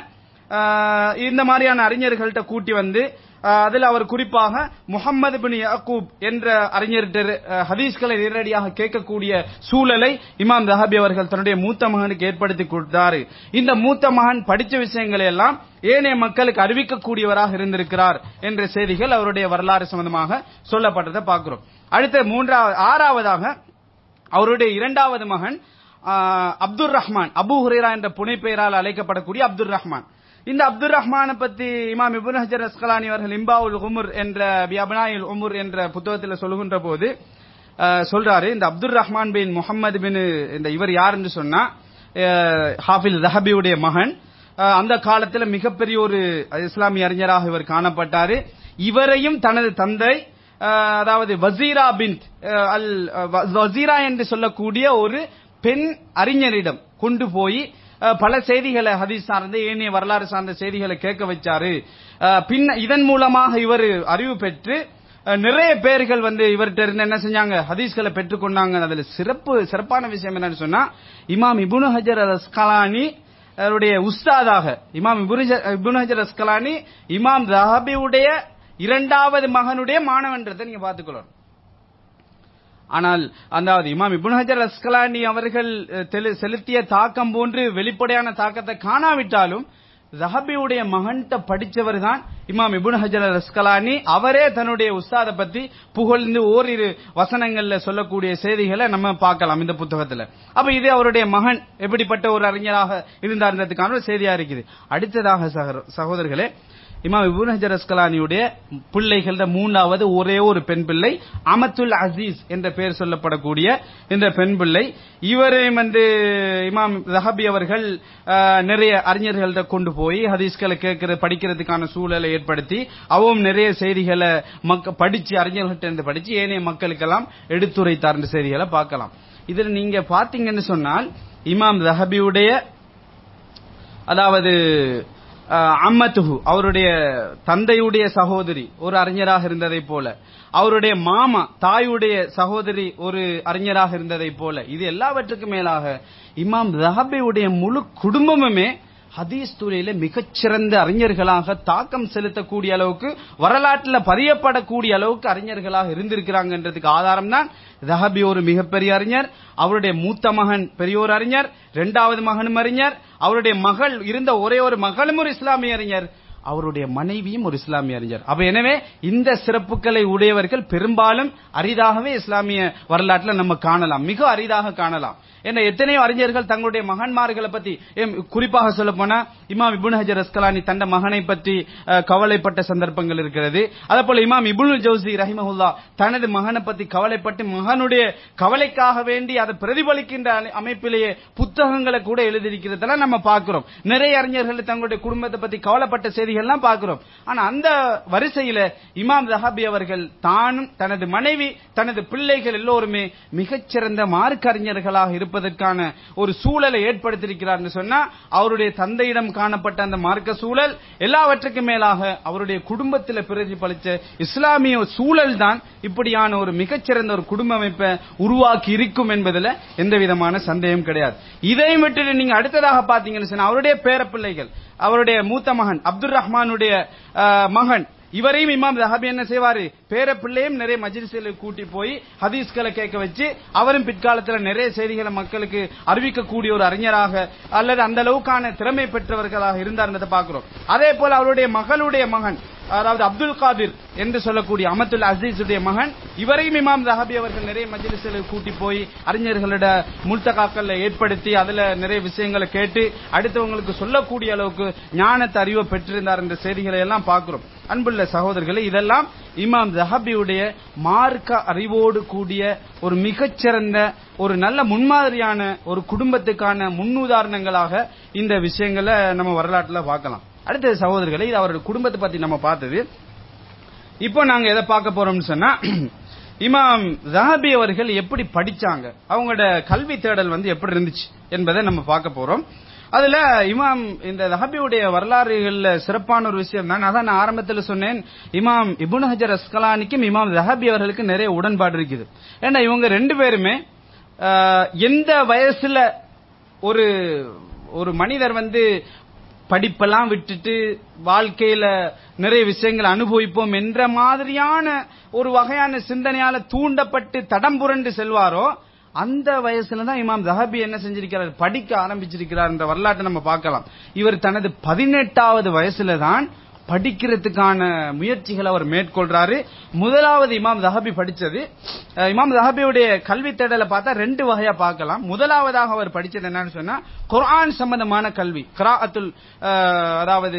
இந்த மாதிரியான அறிஞர்கள்ட்ட கூட்டி வந்து அதில் அவர் குறிப்பாக முஹம்மது பின் யாக்கூப் என்ற அறிஞர் ஹதீஸ்களை நேரடியாக கேட்கக்கூடிய சூழலை இமாம் ஸஹபி அவர்கள் தன்னுடைய மூத்த மகனுக்கு ஏற்படுத்தி கொடுத்தார். இந்த மூத்த மகன் படித்த விஷயங்களை எல்லாம் ஏனைய மக்களுக்கு அறிவிக்கக்கூடியவராக இருந்திருக்கிறார் என்ற செய்திகள் அவருடைய வரலாறு சம்பந்தமாக சொல்லப்பட்டதை பார்க்கிறோம். அடுத்த மூன்றாவது ஆறாவதாக அவருடைய இரண்டாவது மகன் அப்துர் ரஹ்மான், அபூ ஹுரைரா என்ற புனை பெயரால் அழைக்கப்படக்கூடிய அப்துர் ரஹ்மான். இந்த அப்துர் ரஹ்மான பத்தி இமாம் இப்னு ஹஜர் அஸ்கலானி அவர்கள் இம்பாவுல் உமுர் என்ற பிஅப்னாயில் உமுர் என்ற புத்தகத்தில் சொல்லுகின்ற போது சொல்றாரு, இந்த அப்துர் ரஹ்மான் பின் முஹம்மது பின் இந்த இவர் யார் என்று சொன்னா ஹாஃபில் ஸஹபியுடைய மகன். அந்த காலத்தில் மிகப்பெரிய ஒரு இஸ்லாமிய அறிஞராக இவர் காணப்பட்டாரு. இவரையும் தனது தந்தை அதாவது வசீரா பின் அல் வசீரா என்று சொல்லக்கூடிய ஒரு பெண் அறிஞரிடம் கொண்டு போய் பல செய்திகளை ஹதீஸ் சார்ந்த ஏனைய வரலாறு சார்ந்த செய்திகளை கேட்க வச்சாரு. பின் இதன் மூலமாக இவர் அறிவு பெற்று நிறைய பேர்கள் வந்து இவர்கிட்ட இருந்து என்ன செஞ்சாங்க ஹதீஸ்களை பெற்றுக்கொண்டாங்க. அதுல சிறப்பு சிறப்பான விஷயம் என்னன்னு சொன்னா இமாம் இப்னு ஹஜர் அஸ்கலானி அவருடைய உஸ்தாதாக இமாம் இப்னு ஹஜர் அஸ்கலானி இமாம் ஸஹபியுடைய இரண்டாவது மகனுடைய மாணவன்றதை நீங்க பார்த்துக்கொள்ளணும். ஆனால் அந்த இமாம் இப்னு ஹஜர் அஸ்கலானி அவர்கள் செலுத்திய தாக்கம் போன்று வெளிப்படையான தாக்கத்தை காணாவிட்டாலும் ஸஹபியுடைய மகன்கிட்ட படிச்சவர் தான் இமாம் இப்னு ஹஜர் அல் அஸ்கலானி. அவரே தன்னுடைய உஸ்தாத பத்தி புகழ்ந்து ஓரிரு வசனங்கள்ல சொல்லக்கூடிய செய்திகளை நம்ம பார்க்கலாம் இந்த புத்தகத்துல. அப்ப இது அவருடைய மகன் எப்படிப்பட்ட ஒரு அறிஞராக இருந்தார்ன்றதுக்கான ஒரு செய்தியா இருக்குது. அடுத்ததாக சகோதரர்களே, இமாம் இப்னு ஹஜர் அஸ்கலானியுடைய பிள்ளைகள மூணாவது ஒரே ஒரு பெண் பிள்ளை அமத்துல் அசீஸ் என்ற பெயர் சொல்லப்படக்கூடிய இந்த பெண் பிள்ளை. இவரையும் வந்து இமாம் ஸஹபி அவர்கள் நிறைய அறிஞர்கள்ட்ட கொண்டு போய் ஹதீஸ்களை கேட்கிற படிக்கிறதுக்கான சூழலை ஏற்படுத்தி அவவும் நிறைய செய்திகளை படிச்சு அறிஞர்கள்ட்ட இருந்து படிச்சு ஏனைய மக்களுக்கெல்லாம் எடுத்துரைத்தார் என்ற செய்திகளை பார்க்கலாம். இதுல நீங்க பாத்தீங்கன்னு சொன்னால் இமாம் ஸஹபியுடைய அதாவது அம்மத்துஹு அவருடைய தந்தையுடைய சகோதரி ஒரு அறிஞராக இருந்ததை போல, அவருடைய மாமா தாயுடைய சகோதரி ஒரு அறிஞராக இருந்ததை போல, இது எல்லாவற்றுக்கும் மேலாக இமாம் ஸஹபியுடைய முழு குடும்பமுமே ஹதீஸ் துறையில மிகச்சிறந்த அறிஞர்களாக தாக்கம் செலுத்தக்கூடிய அளவுக்கு வரலாற்றில் பதியப்படக்கூடிய அளவுக்கு அறிஞர்களாக இருந்திருக்கிறாங்கன்றதுக்கு ஆதாரம் தான் ஸஹபி ஒரு மிகப்பெரிய அறிஞர், அவருடைய மூத்த மகன் பெரிய ஒரு அறிஞர், இரண்டாவது மகனும் அறிஞர், அவருடைய மகள் இருந்த ஒரே ஒரு மகளும் ஒரு இஸ்லாமிய அறிஞர், அவருடைய மனைவியும் ஒரு இஸ்லாமிய அறிஞர். அப்ப எனவே இந்த சிறப்புகளை உடையவர்கள் பெரும்பாலும் அரிதாகவே இஸ்லாமிய வரலாற்றில் நம்ம காணலாம், மிக அரிதாக காணலாம். ஏன்னா எத்தனையோ அறிஞர்கள் தங்களுடைய மகன்மார்களை பத்தி, குறிப்பாக சொல்ல போனா இமாம் இப்னு ஹஜர் அஸ்கலானி தந்த மகனை பற்றி கவலைப்பட்ட சந்தர்ப்பங்கள் இருக்கிறது. அதே போல இமாம் இப்னுல் ஜௌசி ரஹிமஹுல்லா தனது மகனை பத்தி கவலைப்பட்டு மகனுடைய கவலைக்காக வேண்டி அதை பிரதிபலிக்கின்ற அமைப்பிலேயே புத்தகங்களை கூட எழுதியிருக்கிறதெல்லாம் நம்ம பார்க்கிறோம். நிறைய அறிஞர்கள் தங்களுடைய குடும்பத்தை பத்தி கவலைப்பட்ட செய்திகள்லாம் பார்க்கிறோம். ஆனா அந்த வரிசையில இமாம் ஸஹபி அவர்கள் தானும் தனது மனைவி தனது பிள்ளைகள் எல்லோருமே மிகச்சிறந்த மார்க்க அறிஞர்களாக இருப்பதற்கான ஒரு சூழலை ஏற்படுத்தியிருக்கிறார் சொன்னா அவருடைய தந்தையிடம் காணப்பட்ட அந்த மார்க்க சூழல் எல்லாவற்றுக்கும் மேலாக அவருடைய குடும்பத்தில் பிரதிபலித்த இஸ்லாமிய சூழல் தான் இப்படியான ஒரு மிகச்சிறந்த ஒரு குடும்ப அமைப்பை உருவாக்கி இருக்கும் என்பதில் எந்த விதமான சந்தேகம் கிடையாது. இதை விட்டு நீங்க அடுத்ததாக பாத்தீங்கன்னு சொன்னா அவருடைய பேரப்பிள்ளைகள், அவருடைய மூத்த மகன் அப்துல் ரஹ்மானுடைய மகன், இவரையும் இமாம் ஸஹபி என்ன செய்வாரு, பேர பிள்ளையும் நிறைய மஜ்லிஸ்களை கூட்டி போய் ஹதீஸ்களை கேட்க வச்சு அவரும் பிற்காலத்தில் நிறைய செய்திகளை மக்களுக்கு அறிவிக்கக்கூடிய ஒரு அறிஞராக அல்லது அந்த அளவுக்கான திறமை பெற்றவர்களாக இருந்தார் என்பதை பார்க்கிறோம். அதே போல அவருடைய மகளுடைய மகன் அதாவது அப்துல் காதிர் என்று சொல்லக்கூடிய அமத்துல் அசீஸ் உடைய மகன், இவரையும் இமாம் ஸஹபி அவர்கள் நிறைய மஜ்லிஸ்களை கூட்டி போய் அறிஞர்களிட முல்தகாக்களை ஏற்படுத்தி அதுல நிறைய விஷயங்களை கேட்டு அடுத்தவங்களுக்கு சொல்லக்கூடிய அளவுக்கு ஞானத்தை அறிவை பெற்றிருந்தார் என்ற செய்திகளை எல்லாம் பார்க்கிறோம். அன்புள்ள சகோதரர்களே, இதெல்லாம் இமாம் ஸஹபியுடைய மார்க்க அறிவோடு கூடிய ஒரு மிகச்சிறந்த ஒரு நல்ல முன்மாதிரியான ஒரு குடும்பத்துக்கான முன்னுதாரணங்களாக இந்த விஷயங்களை நம்ம வரலாற்றில் பார்க்கலாம். அடுத்த சகோதரர்களே, இது அவருடைய குடும்பத்தை பத்தி நம்ம பார்த்தது. இப்போ நாங்க எதை பார்க்க போறோம்னு சொன்னா இமாம் ஸஹபி அவர்கள் எப்படி படிச்சாங்க, அவங்களோட கல்வி தேடல் வந்து எப்படி இருந்துச்சு என்பதை நம்ம பார்க்க போறோம். அதுல இமாம் இந்த ஸஹபியுடைய வரலாறுகள்ல சிறப்பான ஒரு விஷயம் தான், அதான் நான் ஆரம்பத்தில் சொன்னேன், இமாம் இப்னு ஹஜர் அஸ்கலானிக்கும் இமாம் ஸஹபி அவர்களுக்கு நிறைய உடன்பாடு இருக்குது. ஏன்னா இவங்க ரெண்டு பேருமே எந்த வயசுல ஒரு ஒரு மனிதர் வந்து படிப்பெல்லாம் விட்டுட்டு வாழ்க்கையில நிறைய விஷயங்களை அனுபவிப்போம் என்ற மாதிரியான ஒரு வகையான சிந்தனையால தூண்டப்பட்டு தடம் புரண்டு செல்வாரோ அந்த வயசுல தான் இமாம் ஸஹபி என்ன செஞ்சிருக்கிறார், படிக்க ஆரம்பிச்சிருக்கிறார் என்ற வரலாற்றை நம்ம பார்க்கலாம். இவர் தனது பதினெட்டாவது வயசுல தான் படிக்கிறதுக்கான முயற்சிகளை அவர் மேற்கொள்றாரு. முதலாவது இமாம் ஸஹபி படிச்சது, இமாம் ஸஹபியுடைய கல்வி தேடலை பார்த்தா ரெண்டு வகையா பார்க்கலாம். முதலாவதாக அவர் படிச்சது என்னன்னு சொன்னா குர்ஆன் சம்பந்தமான கல்வி, கிராஅத்துல், அதாவது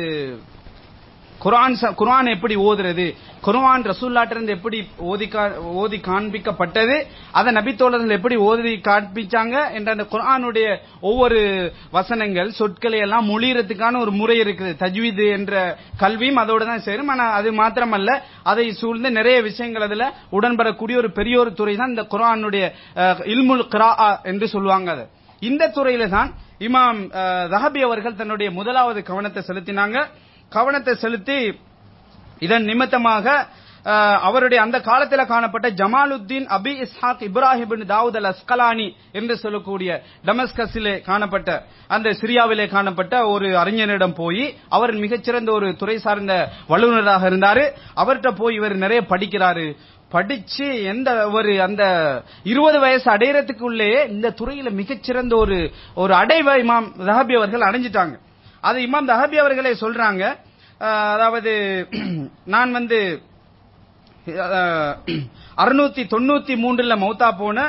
குர்ஆன் குர்ஆன் எப்படி ஓதுறது, குர்ஆன் ரசூலுல்லாஹ்ட்ட எப்படி ஓதி ஓதி காண்பிக்கப்பட்டது, அதை நபித்தோழர்கள் எப்படி ஓதி காண்பிச்சாங்க என்ற அந்த குர்ஆனுடைய ஒவ்வொரு வசனங்கள் சொற்களை எல்லாம் மொழியறதுக்கான ஒரு முறை இருக்குது. தஜ்வீது என்ற கல்வியும் அதோட தான் சேரும். ஆனா அது மாத்திரமல்ல, அதை சூழ்ந்து நிறைய விஷயங்கள் அதுல உடன்படக்கூடிய ஒரு பெரிய ஒரு துறை தான் இந்த குர்ஆனுடைய இல்முல் கிராஆ என்று சொல்லுவாங்க. அது இந்த துறையில தான் இமாம் ஸஹபி அவர்கள் தன்னுடைய முதலாவது கவனத்தை செலுத்தினாங்க. கவனத்தை செலுத்தி இதன் நிமித்தமாக அவருடைய அந்த காலத்தில் காணப்பட்ட ஜமாலுத்தீன் அபி இஸ்ஹாக் இப்ராஹிம் பின் தாவூத் அல் அஸ்கலானி என்று சொல்லக்கூடிய டமஸ்கஸிலே காணப்பட்ட அந்த சிரியாவிலே காணப்பட்ட ஒரு அறிஞரிடம் போய், அவர் மிகச்சிறந்த ஒரு துறை சார்ந்த வல்லுநராக இருந்தாரு, அவர்கிட்ட போய் இவர் நிறைய படிக்கிறாரு. படிச்சு எந்த ஒரு அந்த இருபது வயசு அடையறதுக்குள்ளே இந்த துறையில மிகச்சிறந்த ஒரு ஒரு அடைவை இமாம் ஸஹபி அவர்கள் அடைஞ்சிட்டாங்க. அது இமாம் தஹபி அவர்களே சொல்றாங்க. அதாவது நான் வந்து அறுநூத்தி தொண்ணூத்தி மூன்றுல மௌத்தா போன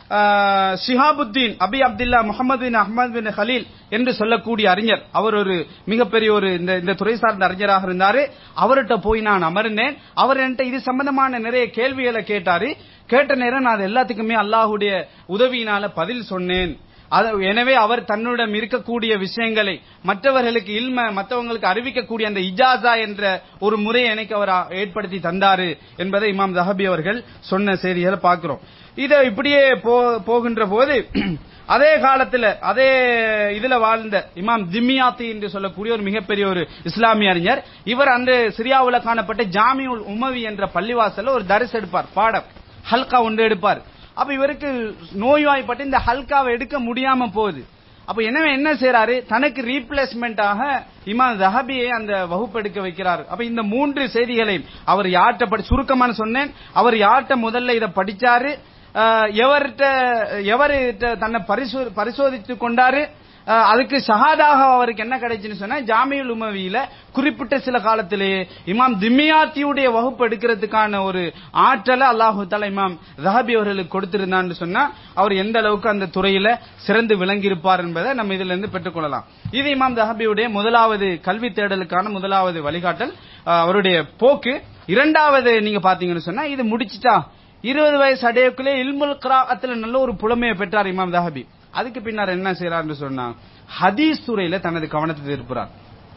ஷிஹாபுத்தீன் அபி அப்துல்லா முகமது பின் அஹ்மத் பின் ஹலீல் என்று சொல்லக்கூடிய அறிஞர், அவர் ஒரு மிகப்பெரிய ஒரு இந்த துறை சார்ந்த அறிஞராக இருந்தாரு. அவர்கிட்ட போய் நான் அமர்ந்தேன். அவர் என்கிட்ட இது சம்பந்தமான நிறைய கேள்விகளை கேட்டாரு. கேட்ட நேரம் நான் எல்லாத்துக்குமே அல்லாஹுடைய உதவியினால பதில் சொன்னேன். எனவே அவர் தன்னுடன் இருக்கக்கூடிய விஷயங்களை மற்றவர்களுக்கு இல்ம மற்றவங்களுக்கு அறிவிக்கக்கூடிய அந்த இஜாசா என்ற ஒரு முறையை எனக்கு அவர் ஏற்படுத்தி தந்தாரு என்பதை இமாம் தஹபி அவர்கள் சொன்ன செய்திகளை பார்க்கிறோம். இதை இப்படியே போகின்ற போது அதே காலத்துல அதே இதுல வாழ்ந்த இமாம் திம்மியாத்தி என்று சொல்லக்கூடிய ஒரு மிகப்பெரிய ஒரு இஸ்லாமிய அறிஞர், இவர் அந்த சிரியாவுல காணப்பட்ட ஜாமியுல் உமவி என்ற பள்ளிவாசல்ல ஒரு தரிசு எடுப்பார், பாடம் ஹல்கா ஒன்று எடுப்பார். அப்ப இவருக்கு நோய்வாய்ப்பட்டு இந்த ஹல்காவை எடுக்க முடியாம போகுது. அப்ப எனவே என்ன செய்யறாரு, தனக்கு ரீப்ளேஸ்மெண்டாக இமாம் தஹபியை அந்த வகுப்பு எடுக்க வைக்கிறார். அப்ப இந்த மூன்று செய்திகளையும் அவர் யார்கிட்ட படி சுருக்கமான சொன்னேன், அவர் யார்கிட்ட முதல்ல இதை படிச்சாரு, எவர்கிட்ட எவர்கிட்ட தன்னை பரிசோதித்துக் கொண்டாரு, அதுக்கு ஷஹாதாக அவருக்கு என்ன கிடைச்சுன்னு சொன்னா ஜாமியுல் உமவியில குறிப்பிட்ட சில காலத்திலேயே இமாம் திம்மியாத்தியுடைய வகுப்பு எடுக்கிறதுக்கான ஒரு ஆற்றலை அல்லாஹு தஆலா இமாம் தஹபி அவர்களுக்கு கொடுத்திருந்தான்னு சொன்னா அவர் எந்த அளவுக்கு அந்த துறையில சிறந்து விளங்கி இருப்பார் என்பதை நம்ம இதுல இருந்து பெற்றுக்கொள்ளலாம். இது இமாம் தஹபியுடைய முதலாவது கல்வி தேடலுக்கான முதலாவது வழிகாட்டல், அவருடைய போக்கு. இரண்டாவது நீங்க பாத்தீங்கன்னு சொன்னா இது முடிச்சுட்டா இருபது வயசு அடையக்குள்ளே இல்முல் கிராஅத்துல நல்ல ஒரு புலமையை பெற்றார் இமாம் தஹபி. அதுக்கு பின்னர் என்ன செய்யறாருன்னு சொன்னா ஹதீஸ் துறையில தனது கவனத்தை திருப்புறார்.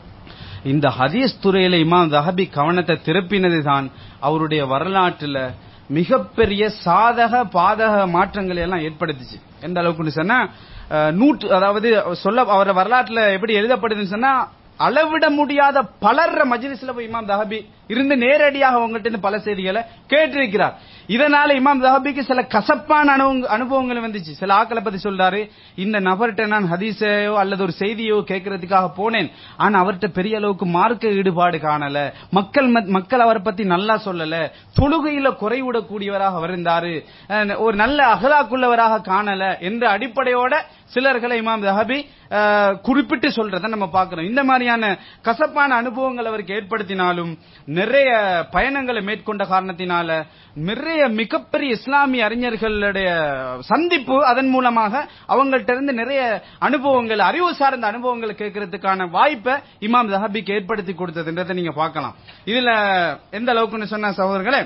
இந்த ஹதீஸ் துறையில இமாம் தஹபி கவனத்தை திருப்பினது தான் அவருடைய வரலாற்றுல மிகப்பெரிய சாதக பாதக மாற்றங்களை எல்லாம் ஏற்படுத்திச்சு. எந்த அளவுக்கு சொன்னா நூற்று அதாவது சொல்ல அவர வரலாற்றுல எப்படி எழுதப்படுதுன்னு சொன்னா அளவிட முடியாத பலர் மஜ்லிஸ்ல போய் இமாம் தஹபி இருந்து நேரடியாக அவங்ககிட்ட பல செய்திகளை கேட்டிருக்கிறார். இதனால இமாம் தஹபிக்கு சில கசப்பான அனுபவங்கள் வந்துச்சு. சில ஆக்களை பத்தி சொல்றாரு, இந்த நபர்கிட்ட நான் ஹதீஸையோ அல்லது ஒரு செய்தியோ கேட்கறதுக்காக போனேன், ஆனா அவர்கிட்ட பெரிய அளவுக்கு மார்க்க ஈடுபாடு காணல, மக்கள் மக்கள் அவரை பத்தி நல்லா சொல்லல, தொழுகையில குறைவிடக்கூடியவராக அவர் இருந்தாரு, ஒரு நல்ல அகலாக்குள்ளவராக காணல என்ற அடிப்படையோட சிலர்களை இமாம் தஹபி குறிப்பிட்டு சொல்றதை நம்ம பார்க்கிறோம். இந்த மாதிரியான கசப்பான அனுபவங்கள் அவருக்கு ஏற்படுத்தினாலும் நிறைய பயணங்களை மேற்கொண்ட காரணத்தினால நிறைய மிகப்பெரிய இஸ்லாமிய அறிஞர்களுடைய சந்திப்பு, அதன் மூலமாக அவங்கள்ட்ட இருந்து நிறைய அனுபவங்கள் அறிவு சார்ந்த அனுபவங்களை கேட்கறதுக்கான வாய்ப்பை இமாம் தஹபிக்கு ஏற்படுத்தி கொடுத்ததுன்றதை நீங்க பார்க்கலாம். இதுல எந்த அளவுக்குன்னு சொன்ன சகோதரர்களே,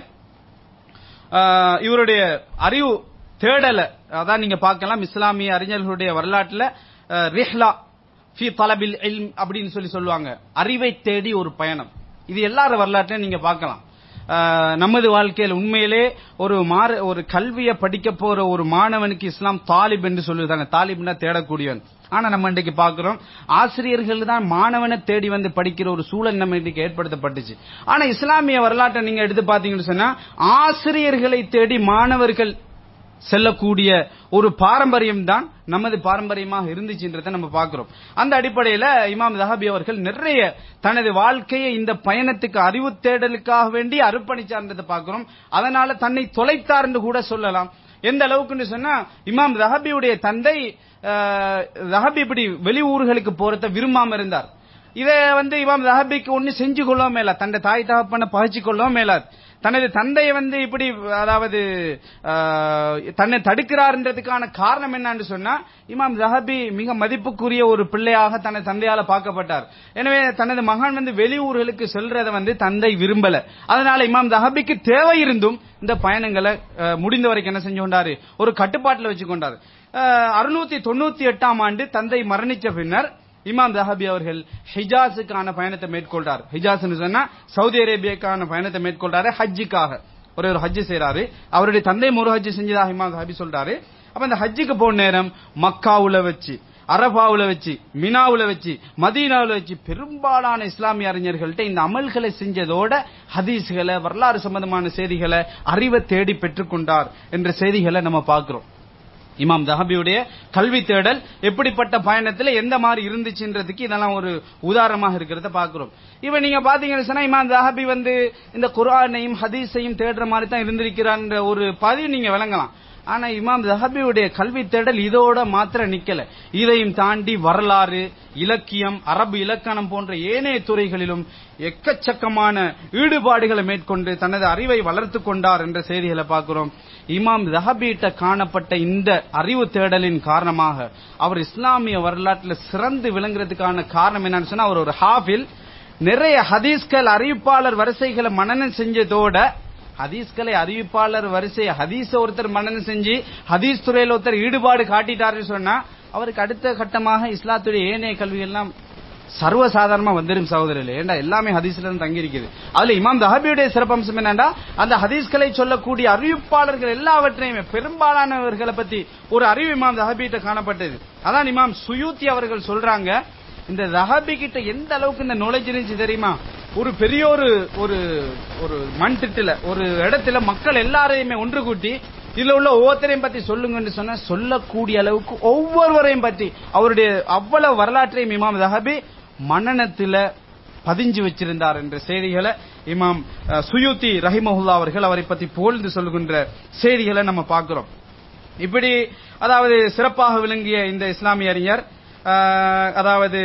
இவருடைய அறிவு தேடல அதான் நீங்க பார்க்கலாம். இஸ்லாமிய அறிஞர்களுடைய வரலாற்றுல ரிஹ்லா ஃபி தலபில் இல்ம் அப்படின்னு சொல்லி சொல்லுவாங்க, அறிவை தேடி ஒரு பயணம். இது எல்லார வரலாற்றையும் நீங்க பார்க்கலாம். நமது வாழ்க்கையில் உண்மையிலே ஒரு மாற ஒரு கல்வியை படிக்க போற ஒரு மாணவனுக்கு இஸ்லாம் தாலிப் என்று சொல்லுறாங்க. தாலிப்னா தேடக்கூடியவன். ஆனா நம்ம இன்றைக்கு பார்க்கிறோம் ஆசிரியர்கள் தான் மாணவனை தேடி வந்து படிக்கிற ஒரு சூழல் நம்ம இன்றைக்கு ஏற்படுத்தப்பட்டுச்சு. ஆனா இஸ்லாமிய வரலாற்றை நீங்க எடுத்து பாத்தீங்கன்னு சொன்னா ஆசிரியர்களை தேடி மாணவர்கள் செல்லக்கூடிய ஒரு பாரம்பரியம் தான் நமது பாரம்பரியமாக இருந்துச்சுன்றதை நம்ம பார்க்கிறோம். அந்த அடிப்படையில் இமாம் தஹபி அவர்கள் நிறைய தனது வாழ்க்கையை இந்த பயணத்துக்கு அறிவு தேடலுக்காக வேண்டி அர்ப்பணிச்சார்ன்றதை பார்க்கிறோம். அதனால தன்னை தொலைத்தார் என்று கூட சொல்லலாம். எந்த அளவுக்குன்னு சொன்னா இமாம் தஹபியுடைய தந்தை தஹபி இப்படி வெளி ஊர்களுக்கு போறத விரும்பாம இருந்தார். இதை வந்து இமாம் தஹபிக்கு ஒன்னு செஞ்சு கொள்ளவும் மேலாது, தன்னை தாய் தகப்பனை பகிச்சு கொள்ளவும் மேலாது. தனது தந்தையை வந்து இப்படி அதாவது தன்னை தடுக்கிறார்ன்றதுக்கான காரணம் என்னன்னு சொன்னா இமாம் தஹபி மிக மதிப்புக்குரிய ஒரு பிள்ளையாக தனது தந்தையால பார்க்கப்பட்டார். எனவே தனது மகன் வந்து வெளியூர்களுக்கு செல்றதை வந்து தந்தை விரும்பல. அதனால இமாம் தஹபிக்கு தேவை இருந்தும் இந்த பயணங்களை முடிந்த வரைக்கும் என்ன செஞ்சு கொண்டாரு, ஒரு கட்டுப்பாட்டில் வச்சு கொண்டாரு. அறுநூத்தி தொண்ணூத்தி எட்டாம் ஆண்டு தந்தை மரணிச்ச பின்னர் இமாம் தஹபி அவர்கள் ஹிஜாஸுக்கான பயணத்தை மேற்கொள்றார். ஹிஜாஸ் சொன்னா சவுதி அரேபியாக்கான பயணத்தை மேற்கொள்றாரு. ஹஜ்ஜுக்காக ஒரு ஒரு ஹஜ்ஜு செய்யறாரு. அவருடைய தந்தை ஒரு ஹஜ்ஜு செஞ்சதாக இமாம் தஹபி சொல்றாரு. அப்ப இந்த ஹஜ்ஜுக்கு போன நேரம் மக்காவுல வச்சு, அரபாவுல வச்சு, மினாவுல வச்சு, மதீனாவுல வச்சு பெரும்பாலான இஸ்லாமிய அறிஞர்கள்ட்ட இந்த அமல்களை செஞ்சதோட ஹதீஸ்களை வரலாறு சம்பந்தமான செய்திகளை அறிவை தேடி பெற்றுக்கொண்டார் என்ற செய்திகளை நம்ம பார்க்கிறோம். இமாம் தஹபியுடைய கல்வி தேடல் எப்படிப்பட்ட பயணத்துல எந்த மாதிரி இருந்துச்சுன்றதுக்கு இதெல்லாம் ஒரு உதாரணமாக இருக்கிறத பாக்குறோம். இப்ப நீங்க பாத்தீங்கன்னு சொன்னா இமாம் தஹபி வந்து இந்த குர்ஆனையும் ஹதீஸையும் தேடுற மாதிரி தான் இருந்திருக்கிறார் ஒரு பதிவு நீங்க விளங்கலாம். ஆனா இமாம் ஸஹபியுடைய கல்வி தேடல் இதோட மாத்திரம் நிக்கல. இதையும் தாண்டி வரலாறு, இலக்கியம், அரபு இலக்கணம் போன்ற ஏனைய துறைகளிலும் எக்கச்சக்கமான ஈடுபாடுகளை மேற்கொண்டு தனது அறிவை வளர்த்து கொண்டார் என்ற செய்திகளை பார்க்கிறோம். இமாம் ஸஹபியிட்ட காணப்பட்ட இந்த அறிவு தேடலின் காரணமாக அவர் இஸ்லாமிய வரலாற்றில் சிறந்து விளங்குறதுக்கான காரணம் என்னன்னு சொன்னா, அவர் ஒரு ஹாஃபில், நிறைய ஹதீஸ்கள் அறிவிப்பாளர் வரிசைகளை மனனம் செஞ்சதோட, ஹதீஸ்களை அறிவிப்பாளர் வரிசை ஹதீஸ ஒருத்தர் மனனம் செஞ்சு ஹதீஸ் துறையில் ஒருத்தர் ஈடுபாடு காட்டிட்டாருன்னு சொன்னா அவருக்கு அடுத்த கட்டமாக இஸ்லாத்துடைய ஏனைய கல்வியெல்லாம் சர்வசாதாரணமா வந்துடும் சகோதரர்களே. ஏண்டா எல்லாமே ஹதீஸ்ல இருந்து தங்கி இருக்குது. அதுல இமாம் ஸஹபியுடைய சிறப்பம்சம் என்னன்னா, அந்த ஹதீஸ்களை சொல்லக்கூடிய அறிவிப்பாளர்கள் எல்லாவற்றையுமே பெரும்பாலானவர்களை பத்தி ஒரு அறிவு இமாம் ஸஹபியிட்ட காணப்பட்டது. அதான் இமாம் சுயூத்தி அவர்கள் சொல்றாங்க, இந்த ஸஹபி கிட்ட எந்த அளவுக்கு இந்த நாலேஜ் இருந்துச்சு தெரியுமா? ஒரு பெரிய ஒரு ஒரு மண் திட்டுல ஒரு இடத்துல மக்கள் எல்லாரையுமே ஒன்று கூட்டி இதுல உள்ள ஒவ்வொருத்தரையும் பத்தி சொல்லுங்கன்னு சொன்னா சொல்லக்கூடிய அளவுக்கு ஒவ்வொருவரையும் பற்றி அவருடைய அவ்வளவு வரலாற்றையும் இமாம் ஸஹபி மனனத்துல பதிஞ்சு வச்சிருந்தார் என்ற செய்திகளை இமாம் சுயூத்தி ரஹிமஹுல்லா அவர்கள் அவரை பத்தி புகழ்ந்து சொல்லுகின்ற செய்திகளை நம்ம பார்க்கிறோம். இப்படி அதாவது சிறப்பாக விளங்கிய இந்த இஸ்லாமிய அறிஞர் அதாவது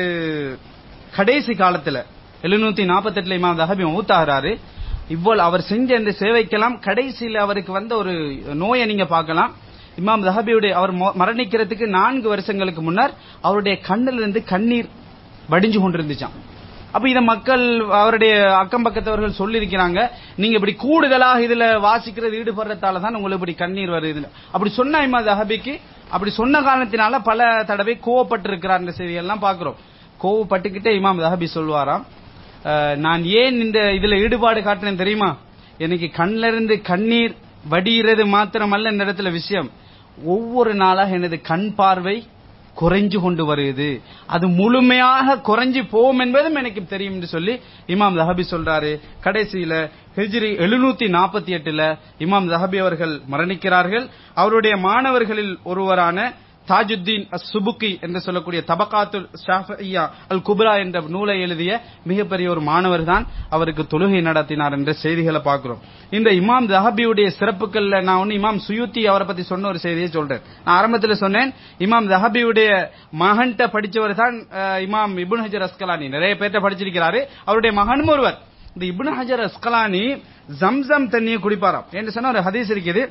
கடைசி காலத்துல எழுநூத்தி நாற்பத்தி எட்டுல இமாம் ஸஹபி மௌத்தாகிறாரு. இவ்வளவு அவர் செஞ்ச இந்த சேவைக்கெல்லாம் கடைசியில் அவருக்கு வந்த ஒரு நோயை நீங்க பார்க்கலாம். இமாம் ஸஹபியுடைய அவர் மரணிக்கிறதுக்கு நான்கு வருஷங்களுக்கு முன்னர் அவருடைய கண்ணிலிருந்து கண்ணீர் வடிஞ்சு கொண்டிருந்துச்சாம். அப்ப இத மக்கள் அவருடைய அக்கம் பக்கத்தவர்கள் சொல்லி இருக்கிறாங்க, நீங்க இப்படி கூடுதலாக இதுல வாசிக்கிறது ஈடுபடுறதால தான் உங்களுக்கு இப்படி கண்ணீர் வருது. அப்படி சொன்ன இமாம் ஸஹபிக்கு அப்படி சொன்ன காரணத்தினால பல தடவை கோவப்பட்டு இருக்கிறார் என்ற செய்தியெல்லாம் பார்க்கிறோம். கோவப்பட்டுக்கிட்டே இமாம் ஸஹபி சொல்வாராம், நான் ஏன் இந்த இதுல ஈடுபாடு காட்டினேன் தெரியுமா? எனக்கு கண்ணில இருந்து கண்ணீர் வடிகிறது மாத்திரமல்ல இந்த இடத்துல விஷயம், ஒவ்வொரு நாளாக எனது கண் பார்வை குறைஞ்சு கொண்டு வருது, அது முழுமையாக குறைஞ்சு போகும் என்பதும் எனக்கு தெரியும் என்று சொல்லி இமாம் ஸஹபி சொல்றாரு. கடைசியில ஹிஜ்ரி எழுநூத்தி நாற்பத்தி எட்டுல இமாம் ஸஹபி அவர்கள் மரணிக்கிறார்கள். அவருடைய மாணவர்களில் ஒருவரான தாஜுத்தீன் அஸ்-சுபுகி என்று சொல்லக்கூடிய தபகாத்துல் ஷாஃபிய்யா அல் குப்ரா என்ற நூலை எழுதிய மிகப்பெரிய ஒரு மாணவர் தான் அவருக்கு தொழுகை நடத்தினார் என்ற செய்திகளை பார்க்கிறோம். இந்த இமாம் ஸஹபியுடைய சிறப்புகள்ல நான் ஒன்னு இமாம் சுயூத்தி அவரை பத்தி சொன்ன ஒரு செய்தியை சொல்றேன். நான் ஆரம்பத்தில் சொன்னேன், இமாம் ஸஹபியுடைய மகன்கிட்ட படிச்சவர் தான் இமாம் இப்னு ஹஜர் அஸ்கலானி. நிறைய பேர்ட்ட படிச்சிருக்கிறாரு. அவருடைய மகனும் ஒருவர். இந்த இப்னு ஹஜர் அஸ்கலானி ஜம்சம் தண்ணியை குடிப்பாராம் என்று சொன்ன ஒரு ஹதீஸ் இருக்குது.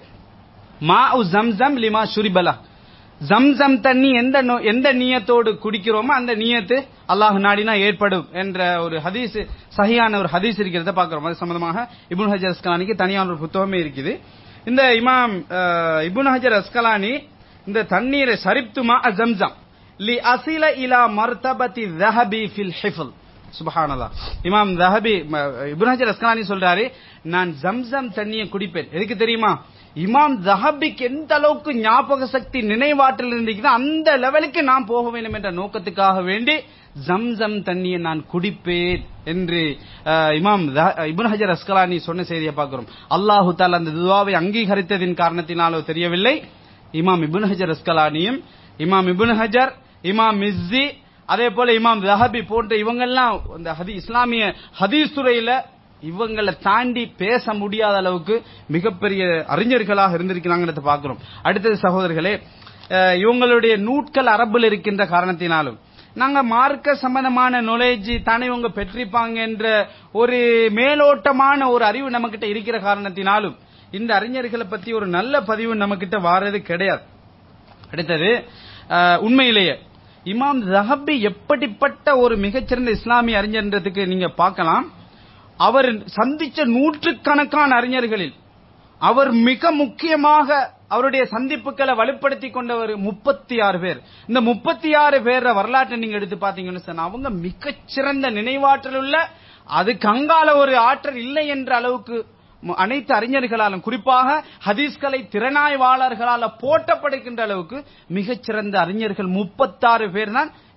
மாஉ ஜம்சம் லிமா ஷுரிபலா, ஜம்சம் தண்ணி எந்த எந்த நியத்தோடு குடிக்கிறோமோ அந்த நியத்து அல்லாஹ் நாடினா ஏற்படும் என்ற ஒரு ஹதீஸ், சஹியான ஒரு ஹதீஸ் இருக்கிறத பார்க்கிறோம். அது சம்பந்தமாக இப்னு ஹஜர் அஸ்கலானிக்கு தனியான ஒரு புத்தகமே இருக்குது. இந்த இமாம் இப்னு ஹஜர் அஸ்கலானி இந்த தண்ணீரை சரிப்துமா ஜம்சம் லி அசில இலா மர்தபதி ذهبி ஃபில் ஹிஃப்ல். சுப்ஹானல்லாஹ். இமாம் ذهبி இப்னு ஹஜர் அஸ்கலானி சொல்றாரு, நான் ஜம்சம் தண்ணியை குடிப்பேன். எதுக்கு தெரியுமா? இமாம் ஸஹபிக்கு எந்த அளவுக்கு ஞாபக சக்தி நினைவாற்றல் இருந்துச்சுன்னா அந்த லெவலுக்கு நான் போக வேண்டும் என்ற நோக்கத்துக்காக வேண்டி ஜம்சம் தண்ணியை நான் குடிப்பேன் என்று இமாம் இப்னு ஹஜர் அஸ்கலானி சொன்ன செய்தியை பார்க்கிறோம். அல்லாஹு தஆலா அந்த துஆவை அங்கீகரித்ததின் காரணத்தினாலோ தெரியவில்லை, இமாம் இப்னு ஹஜர் அஸ்கலானியும் இமாம் இப்னு ஹஜர், இமாம் மிஸ்ஸி, அதே போல இமாம் ஸஹபி போன்ற இவங்கெல்லாம் இந்த ஹதீஸ் இஸ்லாமிய ஹதீஸ் துறையில இவங்களை தாண்டி பேச முடியாத அளவுக்கு மிகப்பெரிய அறிஞர்களாக இருந்திருக்கிறாங்கன்னு பார்க்கிறோம். அடுத்தது சகோதரர்களே, இவங்களுடைய நூட்கள் அரபில் இருக்கின்ற காரணத்தினாலும் நாங்க மார்க்க சம்பந்தமான நாலேஜ் தானே இவங்க பெற்றிருப்பாங்க என்ற ஒரு மேலோட்டமான ஒரு அறிவு நம்ம கிட்ட இருக்கிற காரணத்தினாலும் இந்த அறிஞர்களை பத்தி ஒரு நல்ல பதிவு நம்ம கிட்ட வாரது கிடையாது. அடுத்தது, உண்மையிலேயே இமாம் ஸஹபி எப்படிப்பட்ட ஒரு மிகச்சிறந்த இஸ்லாமிய அறிஞர்ன்றதுக்கு நீங்க பார்க்கலாம். அவர் சந்திச்ச நூற்றுக்கணக்கான அறிஞர்களில் அவர் மிக முக்கியமாக அவருடைய சந்திப்புகளை வலுப்படுத்திக் கொண்டவர் முப்பத்தி ஆறு பேர். இந்த முப்பத்தி ஆறு பேர் வரலாற்றை நீங்க எடுத்து பாத்தீங்கன்னு சொன்னா அவங்க மிகச்சிறந்த நினைவாற்றல் உள்ள, அதுக்கு அங்கால ஒரு ஆற்றல் இல்லை என்ற அளவுக்கு அனைத்து அறிஞர்களாலும் குறிப்பாக ஹதீஸ்களை திறனாய்வாளர்களால போற்றப்படுகின்ற அளவுக்கு மிகச்சிறந்த அறிஞர்கள் முப்பத்தாறு பேர் தான்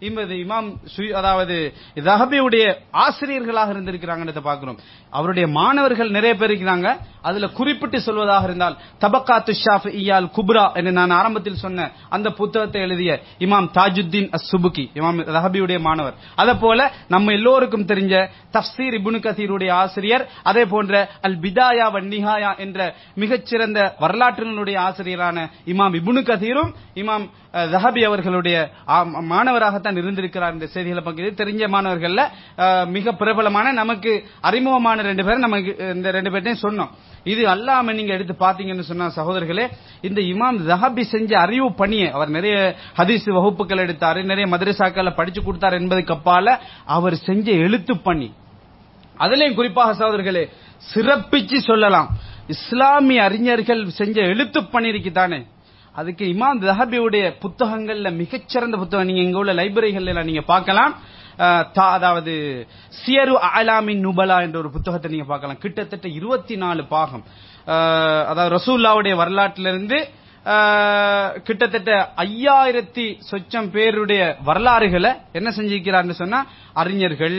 இந்த இமாம் அதாவது ذهبியுடைய ஆசிரியர்களாக இருந்திருக்கிறாங்கன்றத பார்க்கிறோம். அவருடைய மாணவர்கள் நிறைய பேர் இருக்கிறாங்க. அதுல குறிப்பிட்டு சொல்வதாக இருந்தால் தபக்காத்து ஷாஃபிஇய்யால் குப்ரா என்று நான் ஆரம்பத்தில் சொன்ன அந்த புத்தகத்தை எழுதிய இமாம் தாஜுத்தீன் அஸ்-சுபுகி இமாம் ذهبியுடைய மாணவர். அதே போல நம்ம எல்லோருக்கும் தெரிஞ்ச தஃப்சீர் இப்னு கதீருடைய ஆசிரியர், அதே போன்ற அல் பிதாயா வன் நிஹாயா என்ற மிகச்சிறந்த வரலாற்று நூலுடைய ஆசிரியரான இமாம் இப்னு கதீரும் இமாம் ذهبி அவர்களுடைய மாணவராகத்தான் இருந்திருக்கிறார். இந்த செய்திகளை பற்றி தெரிஞ்ச மாணவர்கள்ல மிக பிரபலமான நமக்கு அறிமுகமான ரெண்டு பேர் நமக்கு இந்த ரெண்டு பேர்ட்டையும் சொன்னோம். இது அல்லாம நீங்க எடுத்து பாத்தீங்கன்னு சொன்னா சகோதரர்களே, இந்த இமாம் ذهبி செஞ்ச அறிவு பணியை அவர் நிறைய ஹதீஸ் வகுப்புகள் எடுத்தாரு, நிறைய மதரசாக்களை படிச்சு கொடுத்தார் என்பதுக்கு அப்பால அவர் செஞ்ச எழுத்து பணி, அதுலயும் குறிப்பாக சகோதரர்களே சிறப்பிச்சு சொல்லலாம். இஸ்லாமிய அறிஞர்கள் செஞ்ச எழுத்து பணி இருக்குதானே, அதுக்கு இமாம் ذهبியுடைய புத்தகங்கள்ல மிகச்சிறந்த புத்தகம் நீங்க இங்க உள்ள லைப்ரரிகள்ல நீங்க பார்க்கலாம். அதாவது சியரு அலாமின் நுபலா என்ற ஒரு புத்தகத்தை நீங்க பார்க்கலாம். கிட்டத்தட்ட இருபத்தி நாலு பாகம், அதாவது ரசூலுல்லாஹ்வுடைய வரலாற்றிலிருந்து கிட்டத்தட்ட ஐயாயிரத்தி சொச்சம் பேருடைய வரலாறுகளை என்ன செஞ்சிருக்கிறார்னு சொன்னா அறிஞர்கள்,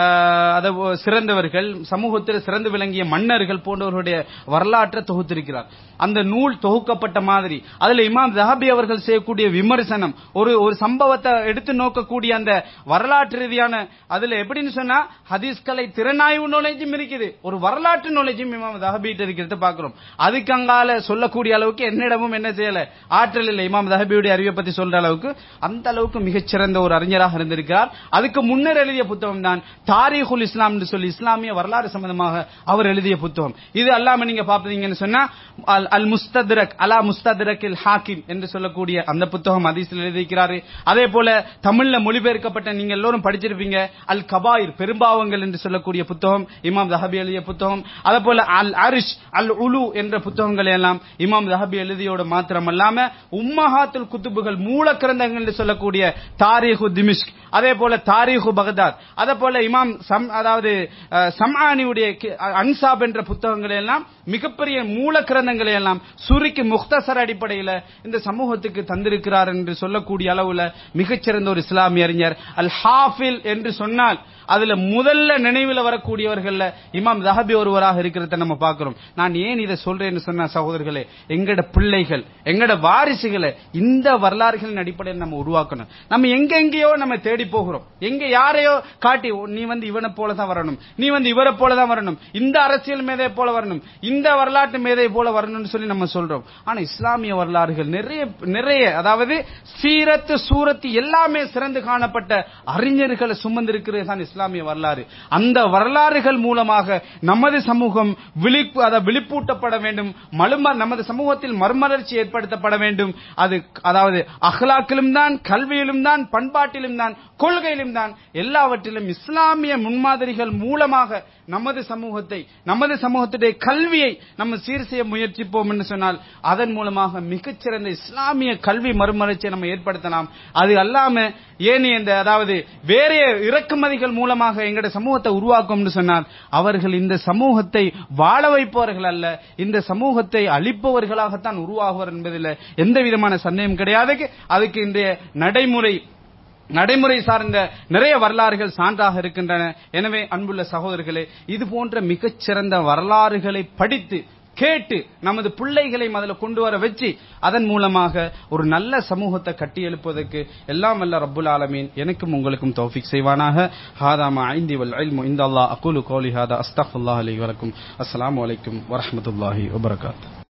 சிறந்தவர்கள், சமூகத்தில் சிறந்து விளங்கிய மன்னர்கள் போன்றவர்களுடைய வரலாற்றை தொகுத்திருக்கிறார். அந்த நூல் தொகுக்கப்பட்ட மாதிரி அதுல இமாம் ذهبி அவர்கள் செய்யக்கூடிய விமர்சனம், ஒரு ஒரு சம்பவத்தை எடுத்து நோக்கக்கூடிய அந்த வரலாற்று ரீதியான அதுல எப்படின்னு சொன்னா ஹதீஸ்களை திறனாய்வு நாலேஜும் இருக்குது, ஒரு வரலாற்று நாலேஜும் இமாம் ذهبி இருக்கிறத பாக்குறோம். அதுக்கு அங்கால சொல்லக்கூடிய அளவுக்கு என்னிடமும் என்ன செய்யல ஆற்றல் இல்லை. இமாம் ذهبியுடைய அறிவை பத்தி சொல்ற அளவுக்கு அந்த அளவுக்கு மிகச்சிறந்த ஒரு அறிஞராக இருந்திருக்கிறார். அதுக்கு முன்னர் எழுதிய புத்தகம் தான் தாரீகுல் இஸ்லாம் என்று சொல்லி இஸ்லாமிய வரலாறு சம்பந்தமாக அவர் எழுதிய புத்தகம். இது அல்லாம நீங்க பாப்பீங்கன்னு சொன்னா அல் முஸ்தத்ரக் அலா முஸ்தத்ரக்கில் ஹாக்கிம் என்று சொல்லக்கூடிய அந்த புத்தகம் ஹதீஸ்ல எழுதியிருக்கிறார். அதே போல தமிழ்ல மொழிபெயர்க்கப்பட்ட நீங்க எல்லாரும் படிச்சிருப்பீங்க அல் கபாயிர் பெரும்பாவங்கள் என்று சொல்லக்கூடிய புத்தகம் இமாம் ذهبி எழுதிய புத்தகம். அதே போல அல் அரிஷ் அல் உலு என்ற புத்தகங்களை எல்லாம் இமாம் ذهبி எழுதியோட மாத்திரமல்லாம உம்மஹாத்துல் குத்துபுகள் மூல கிரந்தங்கள் என்று சொல்லக்கூடிய தாரீஹு திமிஷ்க், அதே போல தாரீஹு பக்தாத், அதே போல இமாம் சம் அதாவது சம்ஆனியுடைய அன்சாப் என்ற புத்தகங்களை எல்லாம் மிகப்பெரிய மூல கிரந்தங்களை எல்லாம் சுருக்கி முக்தசர் அடிப்படையில் இந்த சமூகத்துக்கு தந்திருக்கிறார் என்று சொல்லக்கூடிய அளவுல மிகச்சிறந்த ஒரு இஸ்லாமிய அறிஞர். அல் ஹாஃபில் என்று சொன்னால் அதுல முதல்ல நினைவில் வரக்கூடியவர்கள் இமாம் ذهبி ஒருவராக இருக்கிறத நம்ம பார்க்கிறோம். நான் ஏன் இதை சொல்றேன்னு சொன்ன சகோதரர்களே, எங்கட பிள்ளைகள் எங்கட வாரிசுகளை இந்த வரலாறுகளின் அடிப்படையில் நம்ம உருவாக்கணும். நம்ம எங்க எங்கேயோ நம்ம தேடி போகிறோம், எங்க யாரையோ காட்டி நீ வந்து இவனை போலதான் வரணும், நீ வந்து இவரை போலதான் வரணும், இந்த அரசியல் மேதை போல வரணும், இந்த வரலாற்று மேதை போல வரணும்னு சொல்லி நம்ம சொல்றோம். ஆனா இஸ்லாமிய வரலாறுகள் நிறைய நிறைய அதாவது சீரத்து சூரத்து எல்லாமே சிறந்து காணப்பட்ட அறிஞர்களை சுமந்திருக்கிறது தான் இஸ்லாமிய வரலாறு. அந்த வரலாறுகள் மூலமாக நமது சமூகம் விழிப்பு அதை விழிப்பூட்டப்பட வேண்டும், நமது சமூகத்தில் மறுமலர்ச்சி ஏற்படுத்தப்பட வேண்டும். அது அதாவது அஹ்லாக்கிலும் தான், கல்வியிலும் தான், பண்பாட்டிலும் தான், கொள்கையிலும் தான், எல்லாவற்றிலும் இஸ்லாமிய முன்மாதிரிகள் மூலமாக நமது சமூகத்தை நமது சமூகத்துடைய கல்வியை நம்ம சீர் செய்ய முயற்சிப்போம் என்று சொன்னால் அதன் மூலமாக மிகச்சிறந்த இஸ்லாமிய கல்வி மறுமலர்ச்சியை நம்ம ஏற்படுத்தலாம். அது அல்லாம ஏனைய இந்த அதாவது வேற இறக்குமதிகள் மூலமாக எங்களுடைய சமூகத்தை உருவாக்கும் சொன்னால் அவர்கள் இந்த சமூகத்தை வாழ வைப்பவர்கள் அல்ல, இந்த சமூகத்தை அழிப்பவர்களாகத்தான் உருவாகுவார் என்பதில் எந்த விதமான சந்தேகம் கிடையாது. அதுக்கு இன்றைய நடைமுறை நடைமுறை சார்ந்த நிறைய வரலாறுகள் சான்றாக இருக்கின்றன. எனவே அன்புள்ள சகோதரர்களே, இது போன்ற மிகச்சிறந்த வரலாறுகளை படித்து கேட்டு நமது பிள்ளைகளை முதல்ல கொண்டு வர வச்சு அதன் மூலமாக ஒரு நல்ல சமூகத்தை கட்டி எழுப்புவதற்கு எல்லாம் வல்ல ரப்புல் ஆலமீன் எனக்கும் உங்களுக்கும் தௌஃபீக் செய்வானாக. ஹாதா மா இன்தி வல் இல்மு இன்தல்லாஹ் அகூலு கௌலி ஹாதா அஸ்தக்ஃபிருல்லாஹ் லி வ லக்கும். அஸ்ஸலாமு அலைக்கும் வ ரஹ்மத்துல்லாஹி வ பரகாத்துஹு.